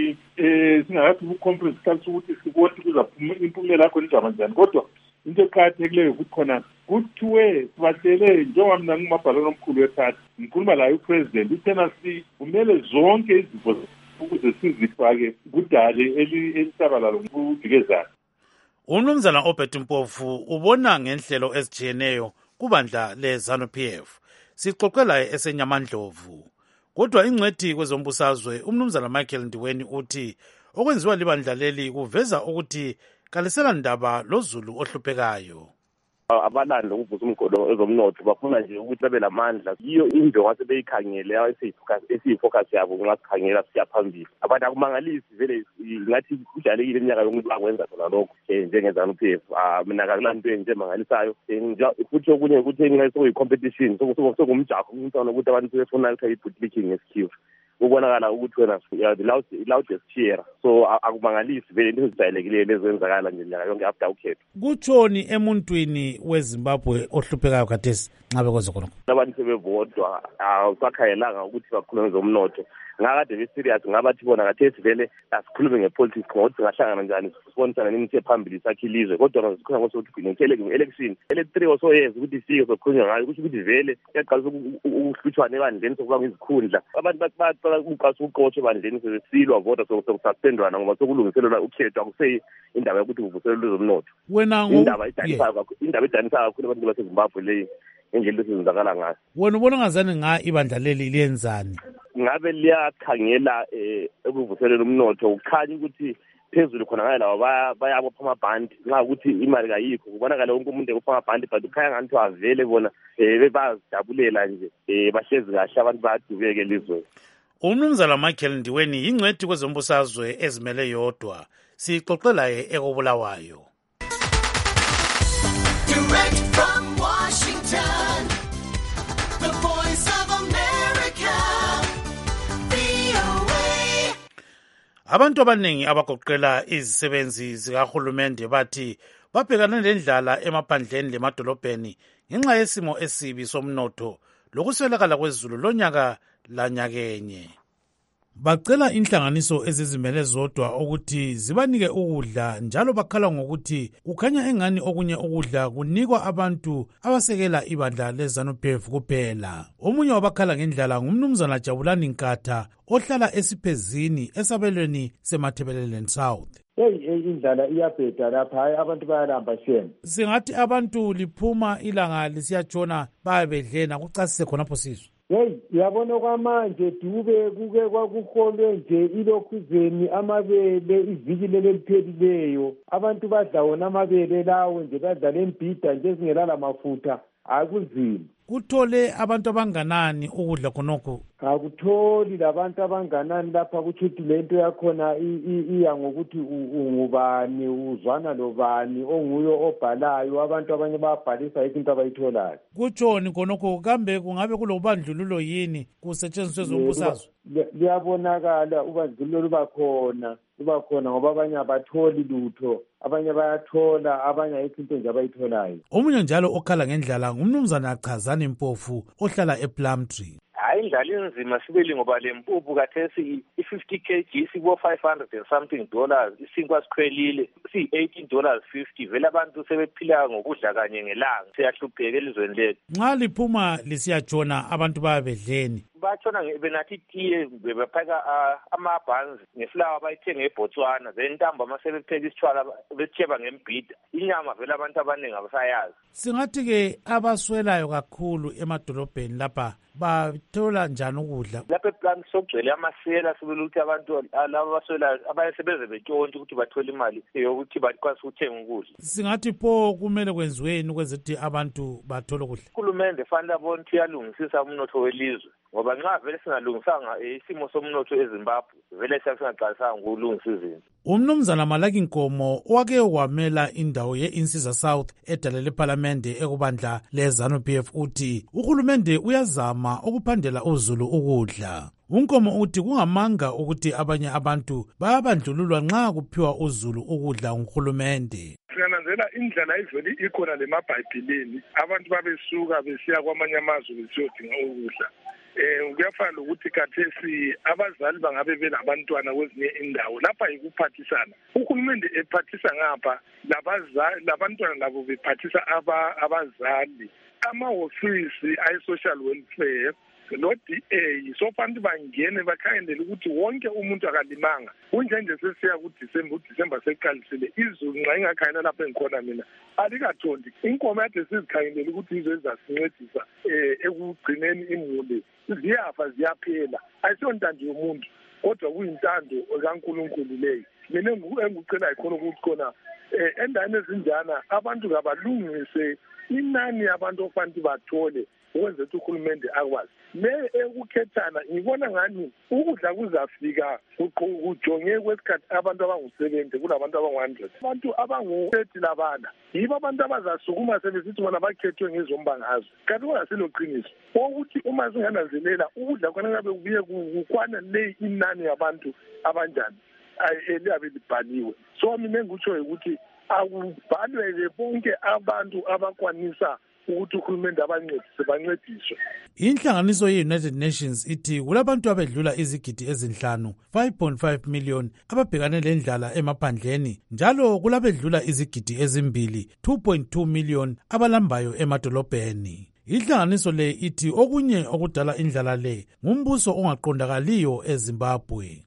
singakathi ku-conference qalisa ukuthi sibone kuzaphuma impumela yakho njani njani. Kodwa into eqakathekileyo ukuthi khona kuthiwe sibatshele njengoba mina ngumabhalane omkhulu wephathi ngikhuluma layo upresident uthena kumele zonke izifo ukuze sizifake kudale elisabalalo ngokuvikezana. Umnumzana Obert Mpofu ubona ngenhlelo ezijiyeneyo kubandla le-ZANU-PF. Sixoxe laye eseNyamandlovu. Kodwa ingcwethi kwezombusazwe umnumzana Michael Ndiweni uthi okwenziwa libandla leli kuveza ukuthi kalisela ndaba lozulu ohluphekayo. Abalanda ukuvusa umgodo ezomnotho bafuna nje ukuthi babe lamandla. Yiyo into ngase beyikhangele esiyifocus yabo nxa sikhangela siya phambili. Abantu akumangalisi vele ngathi kujayelekile iminyaka yonke bakwenza khona lokho njengezanu-PF. Mina kakulanto nje mangalisayo. Futhi okunye ukuthi ngingayisokuyi-competition sokungumjaho umntwana ukuthi abantu befuna ukuthi i-bootlicking ngesikhiwa. Kubonakala ukuthi wena the loudest cheer. So akumangalisi vele into ezijayelekileyo lezenzakala nje nyaka yonke after ukhetho. Kutshoni emuntwini weZimbabwe ohluphekayo khathesi nxa bekwenza khonokho? Abantu sebebodwa awusakhayelanga ukuthi bakhulume ngezomnotho. Ngakade be-serious ngabathi bona khathesi vele asikhulume ngepolitics ngokuthi singahlangana njani sibonisana nemithi ephambili sakhe ilizwe. Kodwa sikhuluma ngokuthi nge-election ele-3 or so years ukuthi ifike sokhulunywa ngayo kusho ukuthi vele kuyaqalisa ukuhlutshwana ebandleni sokuba ngizikhundla. Abantu baqala ukuqasa uqotho ebandleni sebesilwa vota sokususpendwana ngoba sokulungiselelwa ukhetho akuseyi indaba yokuthi kuvuselelwe ezomnotho. Wena indaba edanisa kakhulu abantu baseZimbabwe leyi ngendlela esenzakala ngayo. Wena ubona ngazani nga ibandla leli liyenzani? Ngabe liyakhangela ekuvuseleleni umnotho ukhanya ukuthi phezulu khona ngayo laba bayabopha amabhandi nxa ukuthi imali kayikho kubonakala wonke umuntu ekupha amabhandi but ukhanya ngathi avele bona bebazidabulela nje bahlezi kahle abantu bayadubeka elizweni. Umnumzana Michael Ndiweni yingcwethi kwezombusazwe ezimele yodwa. Sixoxe laye ekobulawayo. Direct from Washington, the voice of America, VOA. Abantu abaningi abagoqela izisebenzi zikahulumende bathi babhekana nendlala emaphandleni lemadolobheni ngenxa yesimo esibi somnotho lokuswelakala kwezulu lonyaka lanyakenye. Bacela inhlanganiso ezizimele zodwa ukuthi zibanike ukudla njalo bakhala ngokuthi kukhanya engani okunye ukudla kunikwa abantu abasekela ibandla le-ZANU-PF kuphela. Omunye wabakhala ngendlala ngumnumzana Jabulani Nkatha ohlala esiphezini esabelweni seMathebelelen South. Indlala iyabheda lapha, hayi abantu bayalamba shem. Singathi abantu liphuma ilanga lisiyatshona bayabedlena kucasise khonapho sizwe. Yabona kwamanje dube kuke kwakuholwe nje ilokhuzeni amabele iviki leliphelileyo. Abantu badla wona amabele lawo nje badla lembhida nje ezingelala mafutha. Akuzima. Kuthole abantu abanganani ukudla khonokho? Akutholi labantu abanganani lapha kuthi lento yakhona iya ngokuthi ungubani uzwana lobani onguyo obhalayo abantu abanye bayabhalisa izinto abayitholayo. Kutshoni khonokho kambe kungabe kulobandlululo yini kusetshenziswe zombusazwe? Liyabonakala ubandlululo luba khona ngoba abanye abatholi lutho, abanye bayathola, abanye ayikho into nje abayitholayo. Omunye njalo okhala ngendlala ngumnumzana Chazani Mpofu ohlala ePlumtree. Hayi indlala inzima sibeli ngoba le mpuphu kathesi i-50 kg sikubo $500 and something isinkwa sikhwelile $18.50 vele abantu sebephila ngokudla kanye ngelanga siyahlupheka elizweni lethu. Nxa liphuma lisiyatshona abantu bayabedleni. Batshona benathi itiye bebapheka amabhanzi ngeflower bayithenge eBotswana then ntambama sebepheka isitshwala betsheba ngembhida. Inyama vele abantu abaningi abasayazi. Singathi-ke abaswelayo kakhulu emadolobheni lapha bathola njani ukudla? Lapha ePlumtree sokugcwele amasela sibele ukuthi abantu laba abaswelayo abasebeze betshontshe ukuthi bathole imali yokuthi bakwazi ukuthenga ukudla. Singathi pho kumele kwenziweni ukwenza ukuthi abantu bathole ukudla. Uhulumende fanele abone ukuthi uyalungisisa umnotho welizwe ngoba nxa vele singalungisanga isimo somnotho eZimbabwe vele singaqalisanga ukulungisa izinto. Umnumzana Malaki Nkomo wake wamela indawo ye-Insiza South edale lephalamende ekubandla le-ZANU-PF uthi uhulumende uyazama ukuphandela uzulu ukudla. Unkomo uthi kungamanga ukuthi abanye abantu bayabandlululwa nxa kuphiwa uzulu ukudla nguhulumende. Singananzela indlela ivele ikhona lemabhayibhileni abantu babesuka besiya kwamanye amazwe besiyodinga ukudla. Kuyafana lokuthi kathesi abazali bangabe belabantwana kwezinye indawo lapha yikuphathisana. Uhulumende ephathisa ngapha labantwana labo bephathisa abazali. Amahofisi ayi-social welfare no-DA sofanele bangene bakhangelele ukuthi wonke umuntu akalimanga. Kunjenje sesiya uDisemba seqalisile izulu nxa ingakhangela lapho engikhona mina alikathondi. Inkomo yade sizikhangelele ukuthi izo ezasincedisa ekugcineni imuli ziyafa ziyaphela. Ayisiyontanto yomuntu kodwa kuyintando kaNkulunkulu leyo. Mina engikucela ikhona ukuthi khona endaweni ezinjana abantu kabalungise inani abantu ofanele bathole ukwenza ukuthi uhulumende akwazi. Le ekukhethana ngibona ngani ukudla kuzafika kujonge kwesikhathi abantu abangu-70 kulabantu abangu-100. Abantu abangu-30 labana yibo abantu abazasukuma sebesithi bona bakhethwe ngezombangazwe. Kanti kungasilo-qiniso ukuthi uma singananzelela ukudla khona ngabe kubuye kukwana le inani yabantu abanjani eliyabe libhaliwe. So mina engikutsho ukuthi akubhalwe bonke abantu abakwanisa ukuthi uhulumende bancediswe. Inhlanganiso ye-United Nations ithi kulabantu abedlula izigidi ezinhlanu 5.5 million ababhekane lendlala emaphandleni njalo kulabedlula izigidi ezimbili 2.2 million abalambayo emadolobheni. Inhlanganiso le ithi okunye okudala indlala le ngumbuso ongaqondakaliyo eZimbabwe.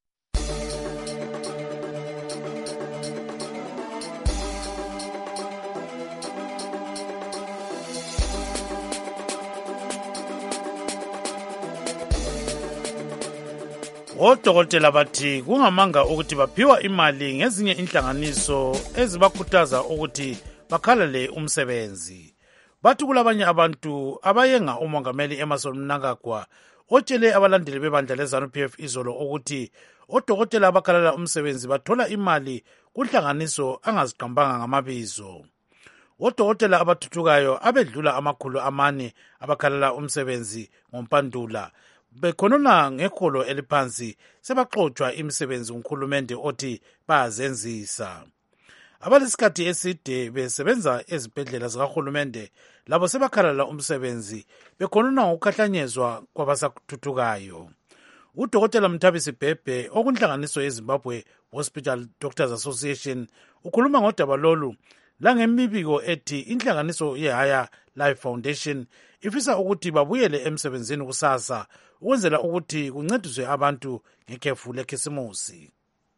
Odokotela bathi kungamanga ukuthi baphiwa imali ngezinye inhlanganiso ezibakhuthaza ukuthi bakhalele umsebenzi. Bathi kulabanye abantu abayenga umongameli Emmerson Mnangagwa otshele abalandeli bebandla le-ZANU-PF izolo ukuthi odokotela abakhalela umsebenzi bathola imali kunhlanganiso angaziqambanga ngamabizo. Odokotela abathuthukayo abedlula 400 abakhalela umsebenzi ngompandula bekhonona ngeholo eliphansi sebaxotshwa imisebenzi nguhulumende othi bayazenzisa. Abalesikhathi eside besebenza ezibhedlela zikahulumende labo sebakhalala umsebenzi bekhonona ngokukhahlanyezwa kwabasathuthukayo. Udokotela Mthabisi Bhebhe okunhlanganiso yeZimbabwe Hospital Doctors Association ukhuluma ngodaba lolu langemibiko ethi inhlanganiso ye-Higher Life Foundation ifisa ukuthi babuyele emsebenzini kusasa ukwenzela ukuthi kuncediswe abantu ngekhefu lekhisimusi.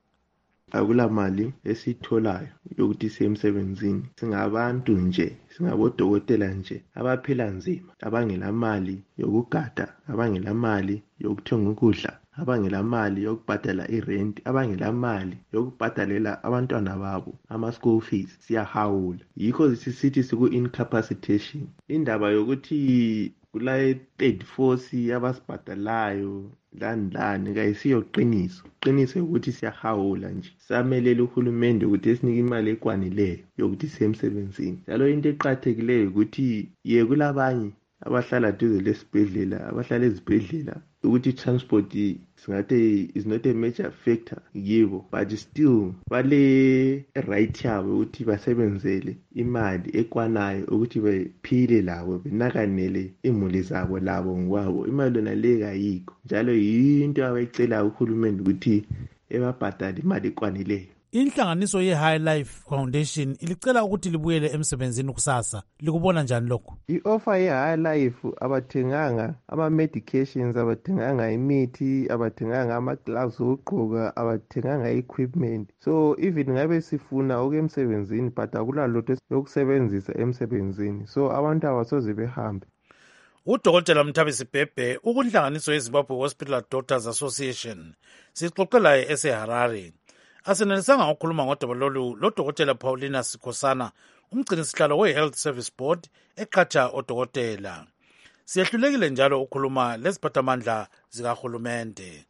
Akula mali esitholayo yokuthi siye emsebenzini. Singabantu nje, singabodokotela nje abaphila nzima, abangela mali yokugada, abangela mali yokuthenga ukudla, abangela mali yokubhadala irent, abangela mali yokubhadalela abantwana babo ama-school fees. Siyahawula. Yikho sisithi siku-incapacitation. Indaba yokuthi kulaye 34 abasibhadalayo lani kayisiyo qiniso. Qiniso ukuthi siyahawula nje. Samelela uhulumende ukuthi esinike imali ekwanileyo yokuthi sisemsebenzini. Njalo into eqhathekileyo ukuthi kulabanye abahlala duze lesibhedlela, abahlala ezibhedlela ukuthi transport singathi is not a major factor yibo, but still bale right yabo ukuthi basebenzele imali ekwanayo ukuthi bephile labo benakanele imuli zabo labo ngokwabo. Imali yona le kayikho, njalo yinto abayicela uhulumende ukuthi ebabhadale imali ekwanileyo. Inhlanganiso ye-High Life Foundation ilicela ukuthi libuyele emsebenzini kusasa. Likubona njani lokho? I-offer ye-High Life abathenganga ama-medications, abathenganga imithi, abathenganga ama-gloves okugqoka, abathenganga equipment. So even ngabe sifuna ukemsebenzini but akulalutho yokusebenzisa emsebenzini. So abantu abasoze behambe. Udokotela Mthabisi Bhebhe ukunhlanganiso yeZimbabwe Hospital Doctors Association sixoxela eseHarare. Asenelisanga ukukhuluma ngodaba lolu lodokotela Paulina Sikhosana umgcinisihlalo we-Health Service Board eqhatsha odokotela. siyehlulekile njalo ukukhuluma leziphathamandla zikahulumende.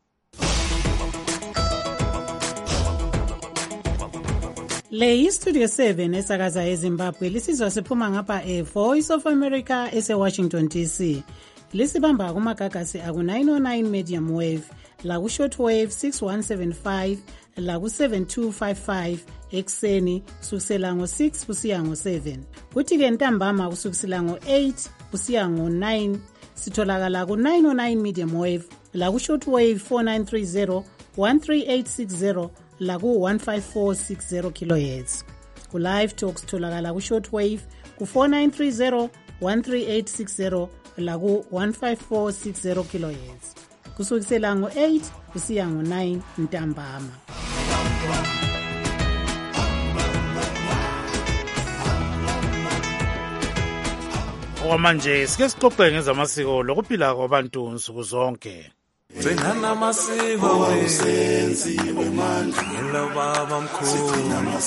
Le yistudio 7 esakaza eZimbabwe lisizwa siphuma ngapha Voice of America ese-Washington DC. Lisibamba kumagagasi aku-909 medium wave, laku-short wave 6175, laku-7255 ekseni kusukisela ngo-6 kusiya ngo-7. Kuthi-ke ntambama kusukisela ngo-8 kusiya ngo-9 sitholakala ku-909 medium wave, laku-short wave 4930 13860 laku-15460 kHz. Ku-live talk sitholakala ku-short wave ku-4930 13860 laku-15460 kHz kusukisela ngo-8 kusiya ngo-9 ntambama. Okwamanje sike sixoxe ngezamasiko lokuphila kwabantu nsuku zonke. Sengana masiko wesenziwe manje ngelo baba mkhulu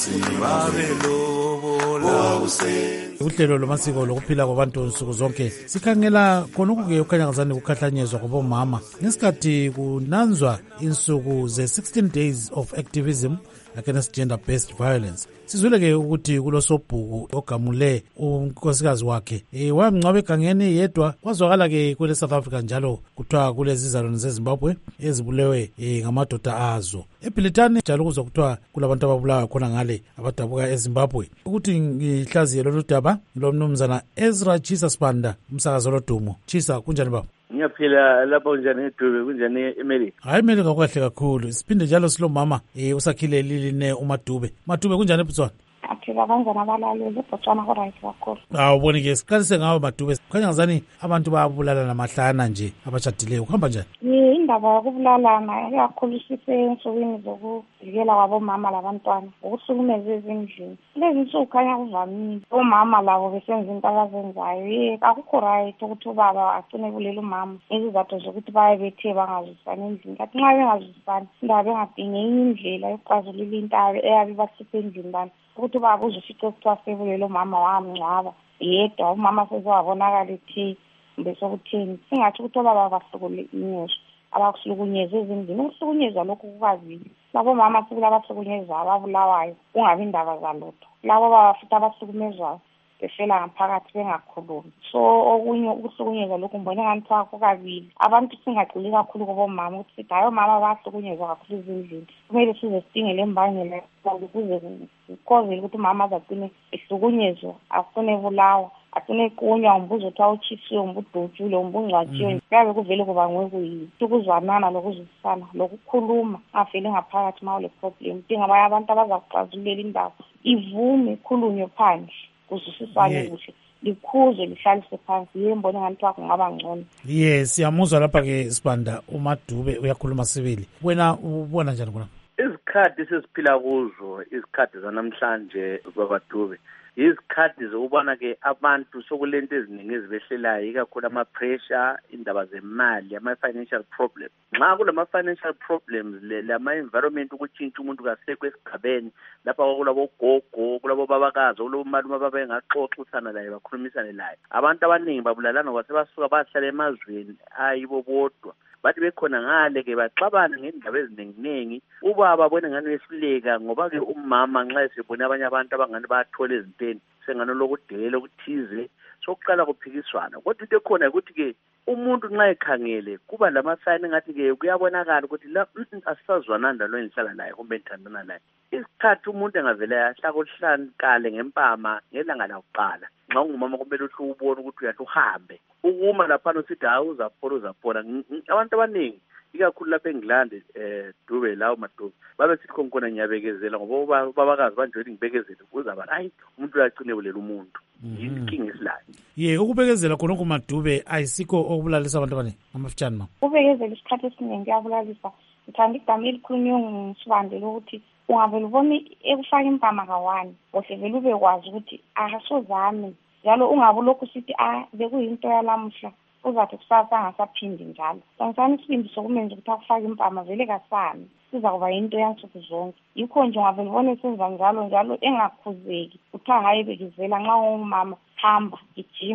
babelobola uhlelo lomasiko lokuphila kwabantu nsuku zonke sikhangela khonokho-ke ukhanyakazane kukhahlanyezwa kwabomama ngesikhathi kunanzwa insuku ze-16 days of activism against gender-based violence. Sizwile-ke ukuthi kulosobhuku ogamule unkosikazi wakhe wamngcwaba egangeni yedwa. Kwazwakala-ke kwele South Africa njalo kuthiwa kulezi izalwane zeZimbabwe ezibulewe ngamadoda azo. Ebhilitani njalo kuzwa kuthiwa kulabantu ababulawa khona ngale abadabuka eZimbabwe. Ukuthi ngihlaziye lolu daba ngilomnumzana Ezra Chisa Sibanda, umsakazo lodumo. Chisa, kunjani baba? Ngiyaphila lapho njani eDube, kunjani eMelika? Hayi eMelika kukahle kakhulu. Siphinde njalo silomama usakhile liline uMadube. Madube kunjani eBotswana? Aphila kanjani abalaleli eBotswana ko-right kakhulu. Ubone-ke siqalise ngawo Madube. Kukhanya ngazani abantu bayabulala namahlana nje abashadileyo. Kuhamba njani? Indaba yokubulalana iyakhulisisa ensukwini zokuvikela kwabomama labantwana ukuhlukumeza ezindlini. Lezi nsuku khanya kuvamile omama labo besenza into abazenzayo. Akukho right ukuthi ubaba agcine bulela umama ngezizathu zokuthi baye bethe bangazwisani endlini. Kanti nxa bengazwisani indaba bengadinge enye indlela yokuxazulula into eyabe ibahluphe endlini bani ukuthi ubaba uzofice kuthiwa sebulela umama wamngcwaba yedwa umama sezowabonakala ethe kumbe sokutheni. Singathi ukuthi obaba bahlukunyezwa abakuhlukunyezwa ezindlini. Ukuhlukunyezwa lokhu kukazili. Labo mama sibula abahlukunyezwa ababulawayo kungabi indaba zalutho. Labo baba futhi abahlukumezwayo befela ngaphakathi bengakhulumi. So okunye ukuhlukunyezwa lokhu mbone ngathi kukabili. Abantu singagxili kakhulu kubomama ukuthi sithi hayi omama bahlukunyezwa kakhulu ezindlini. Kumele size sidingele imbangela ukuze kukhozele ukuthi umama azagcine ehlukunyezwa afune ebulawa agcine equnywa umbuzo ukuthi awutshisiwe umbudutshule umbungcwatshiwe. Kuyabe kuvele kubangwe kuyini ukuzwanana lokuzwisana lokukhuluma avele ngaphakathi uma ule problem. Dinga abanye abantu abazakuxazululela indaba ivume ikhulunywe phandle kuzwisisane kuhle likhuze lihlalise phansi yembone ngathi kungaba ngcono. Siyamuzwa lapha-ke Sibanda uMadube uyakhuluma sibili. Wena ubona njani khona? Izikhathi sesiphila kuzo izikhathi zanamhlanje babaDube izikhathi zokubona-ke abantu sokulento eziningi ezibehlelayo ikakhulu ama-pressure indaba zemali ama-financial problem. Nxa kulama-financial problems lama-environment ukutshintsha umuntu kasekho esigabeni lapha kulabogogo kulabobabakazi kulabomali baba engaxoxisana laye bakhulumisane laye. Abantu abaningi babulalana ngoba sebasuka bahlala emazweni ayibo bodwa. Bathi bekhona ngale-ke baxabana ngendaba eziningi ubaba abone ngani wehluleka ngoba-ke umama nxa esebone abanye abantu abangani bathola ezintweni sengani lokudela okuthize sokuqala kuphikiswana. Kodwa into ekhona ukuthi-ke umuntu nxa ekhangele kuba lamasayini engathi-ke kuyabonakala ukuthi la asisazwanani lalo engihlala naye kumbe ngithandana naye. Isikhathi umuntu engavele ahlakohlankale ngempama ngelanga lakuqala nxa ungumama kumele uhle ubone ukuthi uyathi uhambe ukuma laphana usithi hayi uzaphola. Abantu abaningi ikakhulu lapha eNgilandi Dube lawo Madube babe sithi khona ngiyabekezela ngoba babakazi banjweni ngibekezele kuzaba hayi umuntu uyagcine bulela umuntu yinkinga esilayo. Ukubekezela khonokho Madube ayisikho okubulalisa abantu abaningi amafitshane ma. Ukubekezela isikhathi esiningi kuyabulalisa. Ngithanda igama elikhulunywe nguSibande lokuthi ungavele ubone ekufaka impama kawani ohle vele ube kwazi ukuthi asozami njalo ungabe lokhu sithi bekuyinto yalamuhla uzathi kusasa angasaphindi njalo. Sangisani isibindi sokumenza ukuthi akufake impama vele kasami siza kuba yinto yansuku zonke. Yikho nje ungavele ubone senza njalo engakhuzeki uthi hayi bekezela nxa ungumama hamba gijima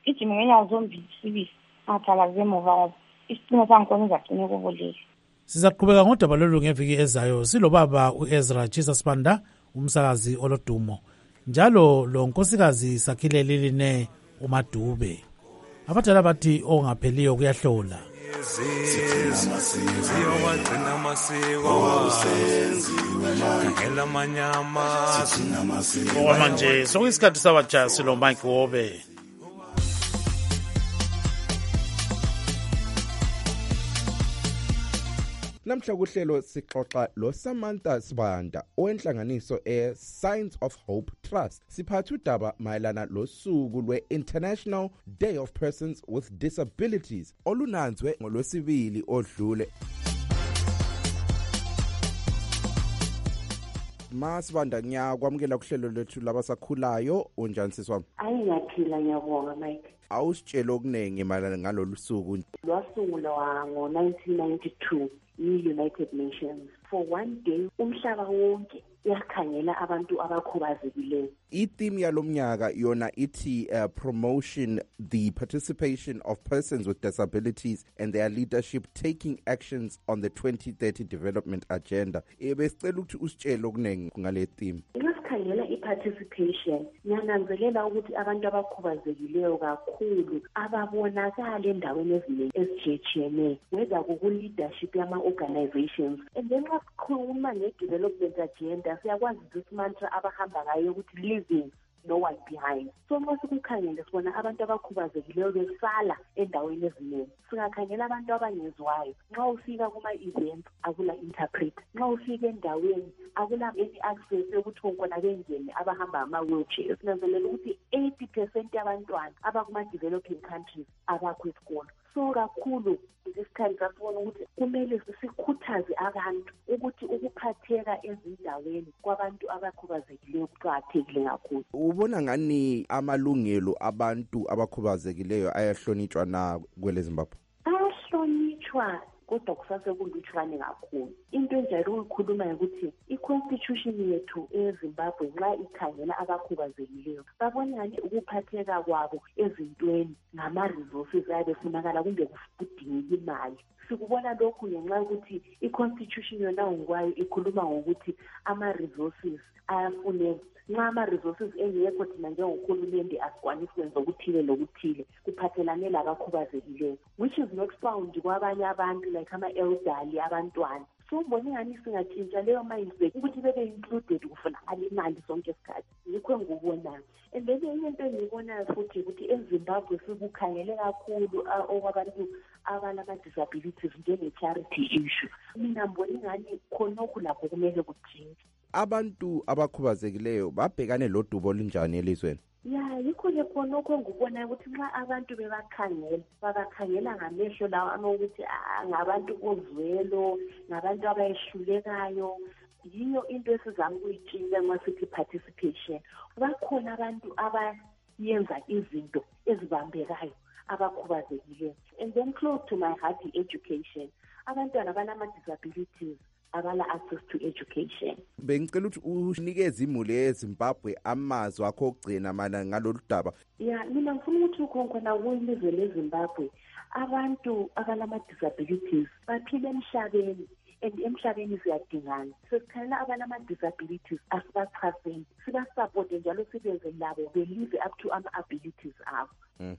igijime ngenyawo zombili sibili angathalazi emuva ngoba isicingo sangikhona izagcine kubulili. Sizaqhubeka ngodaba lolu ngeviki ezayo silobaba uEzra Jesus Banda umsakazi olodumo njalo lo nkosikazi Sakhile Liline uMadube. Abadala bathi ongapheliyo kuyahlola. Siyowagcina amasiko khangela amanyama manje sokuyisikhathi sabajasi lo Mike Wobe. Namhla kuhlelo sixoxa lo Samantha Sibanda owenhlanganiso Signs of Hope Trust. Siphatha udaba mayelana losuku lwe-International Day of Persons with Disabilities olunanzwe ngolwesibili odlule. Masibanda ngiyakwamukela kuhlelo lethu labasakhulayo unjani siswami? Ngiyaphila ngiyabonga Mike. Awusitshela okuningi mayelana ngalolu suku. Lwasungulwa ngo-1992 yi-United Nations. For one day umhlaba wonke yakhangela abantu abakhubazekileyo. I-theme yalomnyaka yona ithi promotion the participation of persons with disabilities and their leadership taking actions on the 2030 development agenda. Besicela ukuthi usitshele okuningi ngale theme. Khangela i-participation ngiyananzelela ukuthi abantu abakhubazekileyo kakhulu ababonakala endaweni eziningi ezitshiyetshiyeneyo whether kuku-leadership yama-organizations and then xa sikhuluma nge-development agenda siyakwazi this mantra abahamba ngayo ukuthi living no one behind. So nxa sikukhangele sibona abantu abakhubazekileyo besala endaweni eziningi. Singakhangela abantu abangezwayo. Nxa ufika kuma-events akula-interpreter. Nxa ufika endaweni akula any access yokuthi khona bengene abahamba ama-wheelchair. Sinanzelela ukuthi 80% yabantwana abakuma-developing countries abakho esikolo. So kakhulu isikhathi sasibona ukuthi kumele sikhuthaze abantu ukuthi ukuphatheka ezindaweni kwabantu abakhubazekileyo kuqakathekile kakhulu. Ubona ngani amalungelo abantu abakhubazekileyo ayahlonitshwa na kwele Zimbabwe? Ayahlonitshwa kodwa kusasekulutshwane kakhulu. Into enjalo ukukhuluma ukuthi i-constitution yethu eZimbabwe nxa ikhangela abakhubazekileyo babona ngani ukuphatheka kwabo ezintweni ngama-resources ayabefunakala kumbe kudingeka imali. Sikubona lokhu ngenxa yokuthi i-constitution yona ngokwayo ikhuluma ngokuthi ama-resources ayafuneka. Nxa ama-resources engekho thina njengohulumende asikwanisi kwenza okuthile lokuthile kuphathelane labakhubazekileyo, which is not found kwabanye abantu like ama-elderly abantwana. So mbona ngani singatshintsha leyo mindset ukuthi bebe included kufunakala imali sonke isikhathi. Yikho ngikubonayo. And then enye into engiyibonayo futhi ukuthi eZimbabwe sikukhangele kakhulu okwabantu abalama-disabilities njenge-charity issue. Mina mbona ngani khonokhu lapho kumele kutshintshe. Abantu abakhubazekileyo babhekane lodubo olunjani elizweni? Yikho ke khonokho ngikubona ukuthi nxa abantu babakhangela ngamehlo lawo anokuthi ngabantu bozwelo, ngabantu abayehlulekayo. Yiyo into esizama ukuyitshintsha nxa sithi participation. Bakhona abantu abayenza izinto ezibambekayo abakhubazekileyo. And then close to my heart education. Abantwana abanama-disabilities abala access to education. Bengicela ukuthi unikeze imuli eZimbabwe amazwi akho okugcina mana ngalolu daba. Mina ngifuna ukuthi ukhona kwilizwe leZimbabwe abantu abalama-disabilities baphila emhlabeni and emhlabeni siyadingana. Sesikhalela abanama-disabilities asibachaseni, sibasupporte njalo sibenze labo belive up to ama-abilities abo.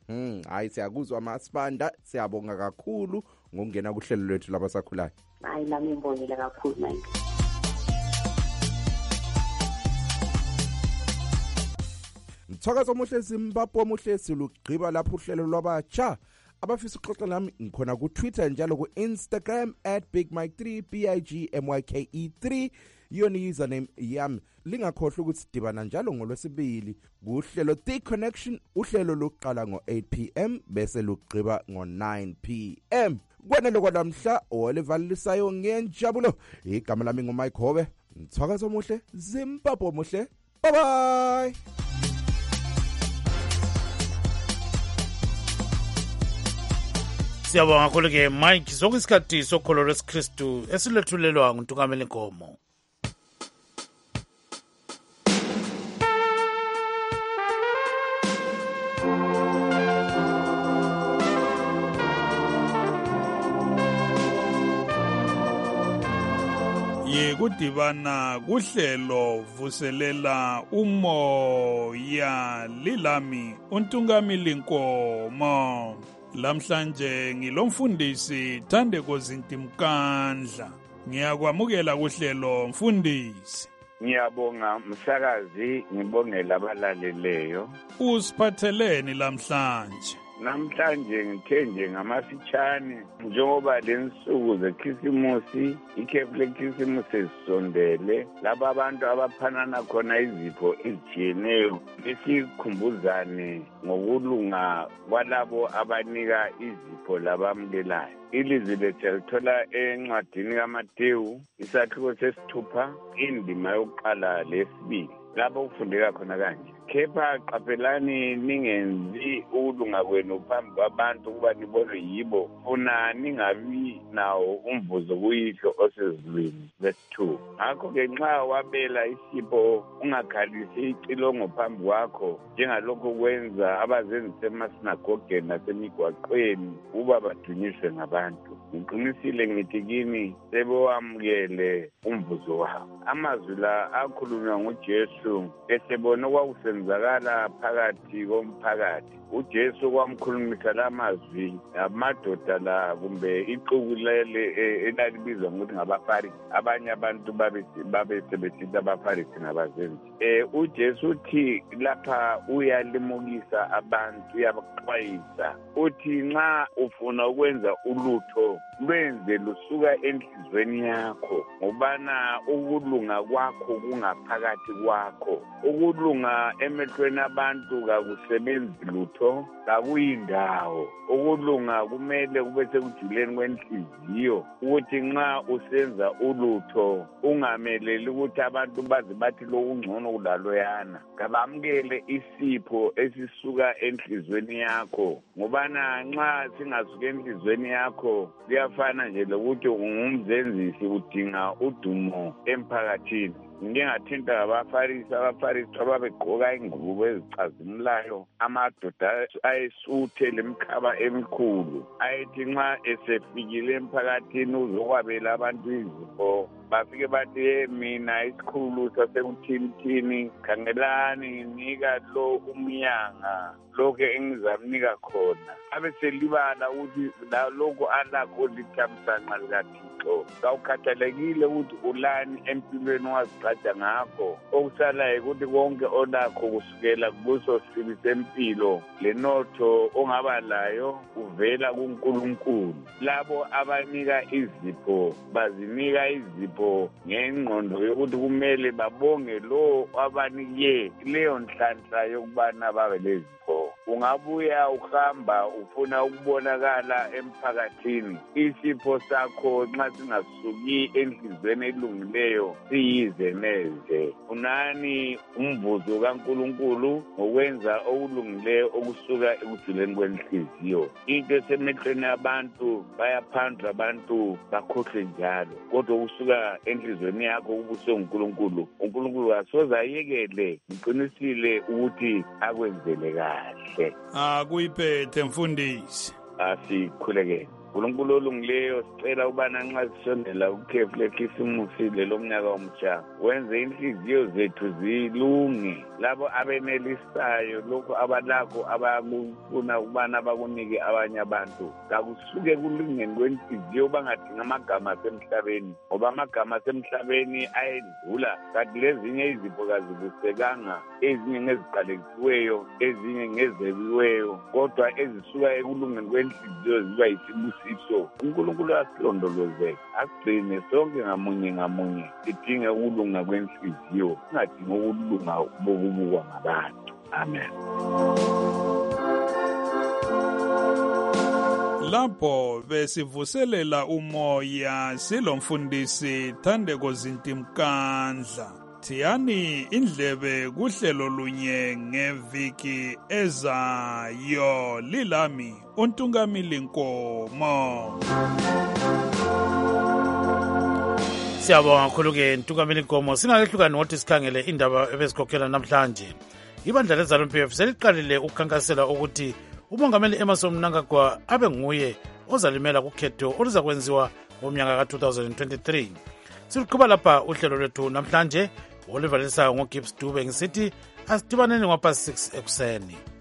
Hayi siyakuzwa Masibanda, siyabonga kakhulu ngokungena kuhlelo lwethu labasakhulayo. Hayi nami ngibongile kakhulu manje. Mthakazo omuhle Zimbabwe omuhle silugqiba lapho uhlelo lwabatsha. Abafisa ukuxoxa nami ngikhona ku Twitter njalo ku Instagram @BigMike3 BIGMYKE3 yona username yami. Lingakhohlwa ukuthi sidibana njalo ngolwesibili kuhlelo The Connection, uhlelo lokuqala ngo8 PM bese lugqiba ngo9 PM. Kwanele kwanamhla olevalisayo ngenjabulo. Igama lami nguMike Hobe. Mthakazo omuhle Zimbabwe omuhle. Bye bye. Siyabonga kakhulu ke Mike sokusikhathi sokholo lwesikristu esilethulelwa nguNtungameli Nkomo. ngokudibana kuhlelo vuselela umoya lilami uNtungamili Nkomo. Lamhlanje ngilomfundisi Thandeko Zintimkandla. Ngiyakwamukela kuhlelo mfundisi. Ngiyabonga msakazi, ngibongela abalaleleyo. Usiphatheleni lamhlanje? Namhlanje ngithe nje ngamafitshane njengoba lensuku zekhisimusi, ikhefu lekhisimusi sesondele, laba abantu abaphanana khona izipho ezitshiyeneyo besikhumbuzane ngokulunga kwalabo abanika izipho labamukelayo. Ilizwi lethu lithola encwadini kaMateyu isahluko sesithupha indima yokuqala lesibili, lapho kufundeka khona kanje: kepha qaphelani ningenzi ukulunga kwenu phambi kwabantu ukuba nibonwe yibo, funa ningabi nawo umvuzo kuyihlo osezulwini. Verse 2. Ngakho-ke nxa wabela isipho ungakhalisi icilongo phambi kwakho njengalokho kwenza abazenzisi emasinagogeni nasemigwaqweni ukuba badunyiswe ngabantu. Ngiqinisile ngithi kini sebewamukele umvuzo wabo. Amazwi la akhulunywa nguJesu esebone okwakusenzakala phakathi komphakathi. uJesu kwamkhulumisa lamazwi amadoda la kumbe ixuku lele elalibizwa ngokuthi ngabaFarisi. Abanye abantu babesebesithi abaFarisi ngabazenzi. uJesu uthi lapha uyalimukisa abantu, uyabaxwayisa. Uthi nxa ufuna ukwenza ulutho lwenze lusuka enhlizweni yakho, ngobana ukulunga kwakho kungaphakathi kwakho. Ukulunga emehlweni abantu kakusebenzi lutho, kakuyindawo. Ukulunga kumele kube sekujuleni kwenhliziyo, ukuthi nxa usenza ulutho ungameleli ukuthi abantu baze bathi lokungcono kulaloyana. Kabamukele isipho esisuka enhlizweni yakho, ngobana nxa singasuka enhlizweni yakho kuyafana nje lokuthi ungumzenzisi udinga udumo emphakathini. Ngingathinta abaFarisi ababegqoka ingubo ezicazimulayo, amadoda ayesuthe lemkhaba emikhulu, ayethi nxa esefikile emphakathini uzokwabela abantu izipho, bafike bathi mina isikhulu sasekuthini, khangelani nginika lo umyanga lokho engizamnika khona. Abeselibala ukuthi lokho alakho lithamsanqa likaThixo. Kawukhathalekile ukuthi ulani empilweni wazigqaja ngakho, okusalayo ukuthi konke olakho kusukela kuso sibi sempilo lenotho ongaba layo uvela kuNkulunkulu. Labo abanika izipho bazinika izipho ngengqondo yokuthi kumele babonge lo abanike leyo nhlanhla yokubana babe lezipho. Ungabuya uhamba ufuna ukubonakala emphakathini, isipho sakho nxa singasuki enhlizweni elungileyo siyize neze. Unani umvuzo kaNkulunkulu ngokwenza okulungileyo okusuka ekujuleni kwenhliziyo. Into esemehlweni abantu bayaphandla abantu bakhohlwe njalo, kodwa okusuka enhlizweni yakho kubuswe uNkulunkulu. uNkulunkulu asoze ayekele, ngiqinisile ukuthi akwenzele kahle. Kuyiphethe mfundisi. Asikhulekele. uNkulunkulu olungileyo, sicela ukubana nxa sisondela ukhefu lekhisimusi lomnyaka omutsha, wenze inhliziyo zethu zilunge. Labo abenelisayo lokho abalakho abakufuna ukubana bakunike abanye abantu, kakusuke kulungeni kwenhliziyo, bangadinga amagama asemhlabeni, ngoba amagama asemhlabeni ayedlula, kanti lezinye izipho kazibusekanga, ezinye ngeziqalekisiweyo, ezinye ngezebiweyo, kodwa ezisuka ekulungeni kwenhliziyo ziba yisibusiso. uNkulunkulu asilondoloze, agcine sonke ngamunye ngamunye sidinge ukulunga kwenhliziyo, singadingi ukulunga bokubukwa ngabantu. Amen. Lapho besivuselela umoya silomfundisi Thandeko Zintimkandla. Thiyani indlebe kuhlelo lunye ngeviki ezayo. Lilami uNtungamili Nkomo. Siyabonga kakhulu-ke Ntungamili Nkomo. Singakehlukani ngokuthi sikhangele indaba ebesikhokhela namhlanje. Ibandla leZANU-PF seliqalile ukukhankasela ukuthi uMongameli Emmerson Mnangagwa abe nguye ozalimela kukhetho oluzakwenziwa ngomnyaka ka-2023. siluqhuba lapha uhlelo lwethu namhlanje olivalisayo ngoGibbs Dube ngisithi asidibaneni ngapha 6 ekuseni.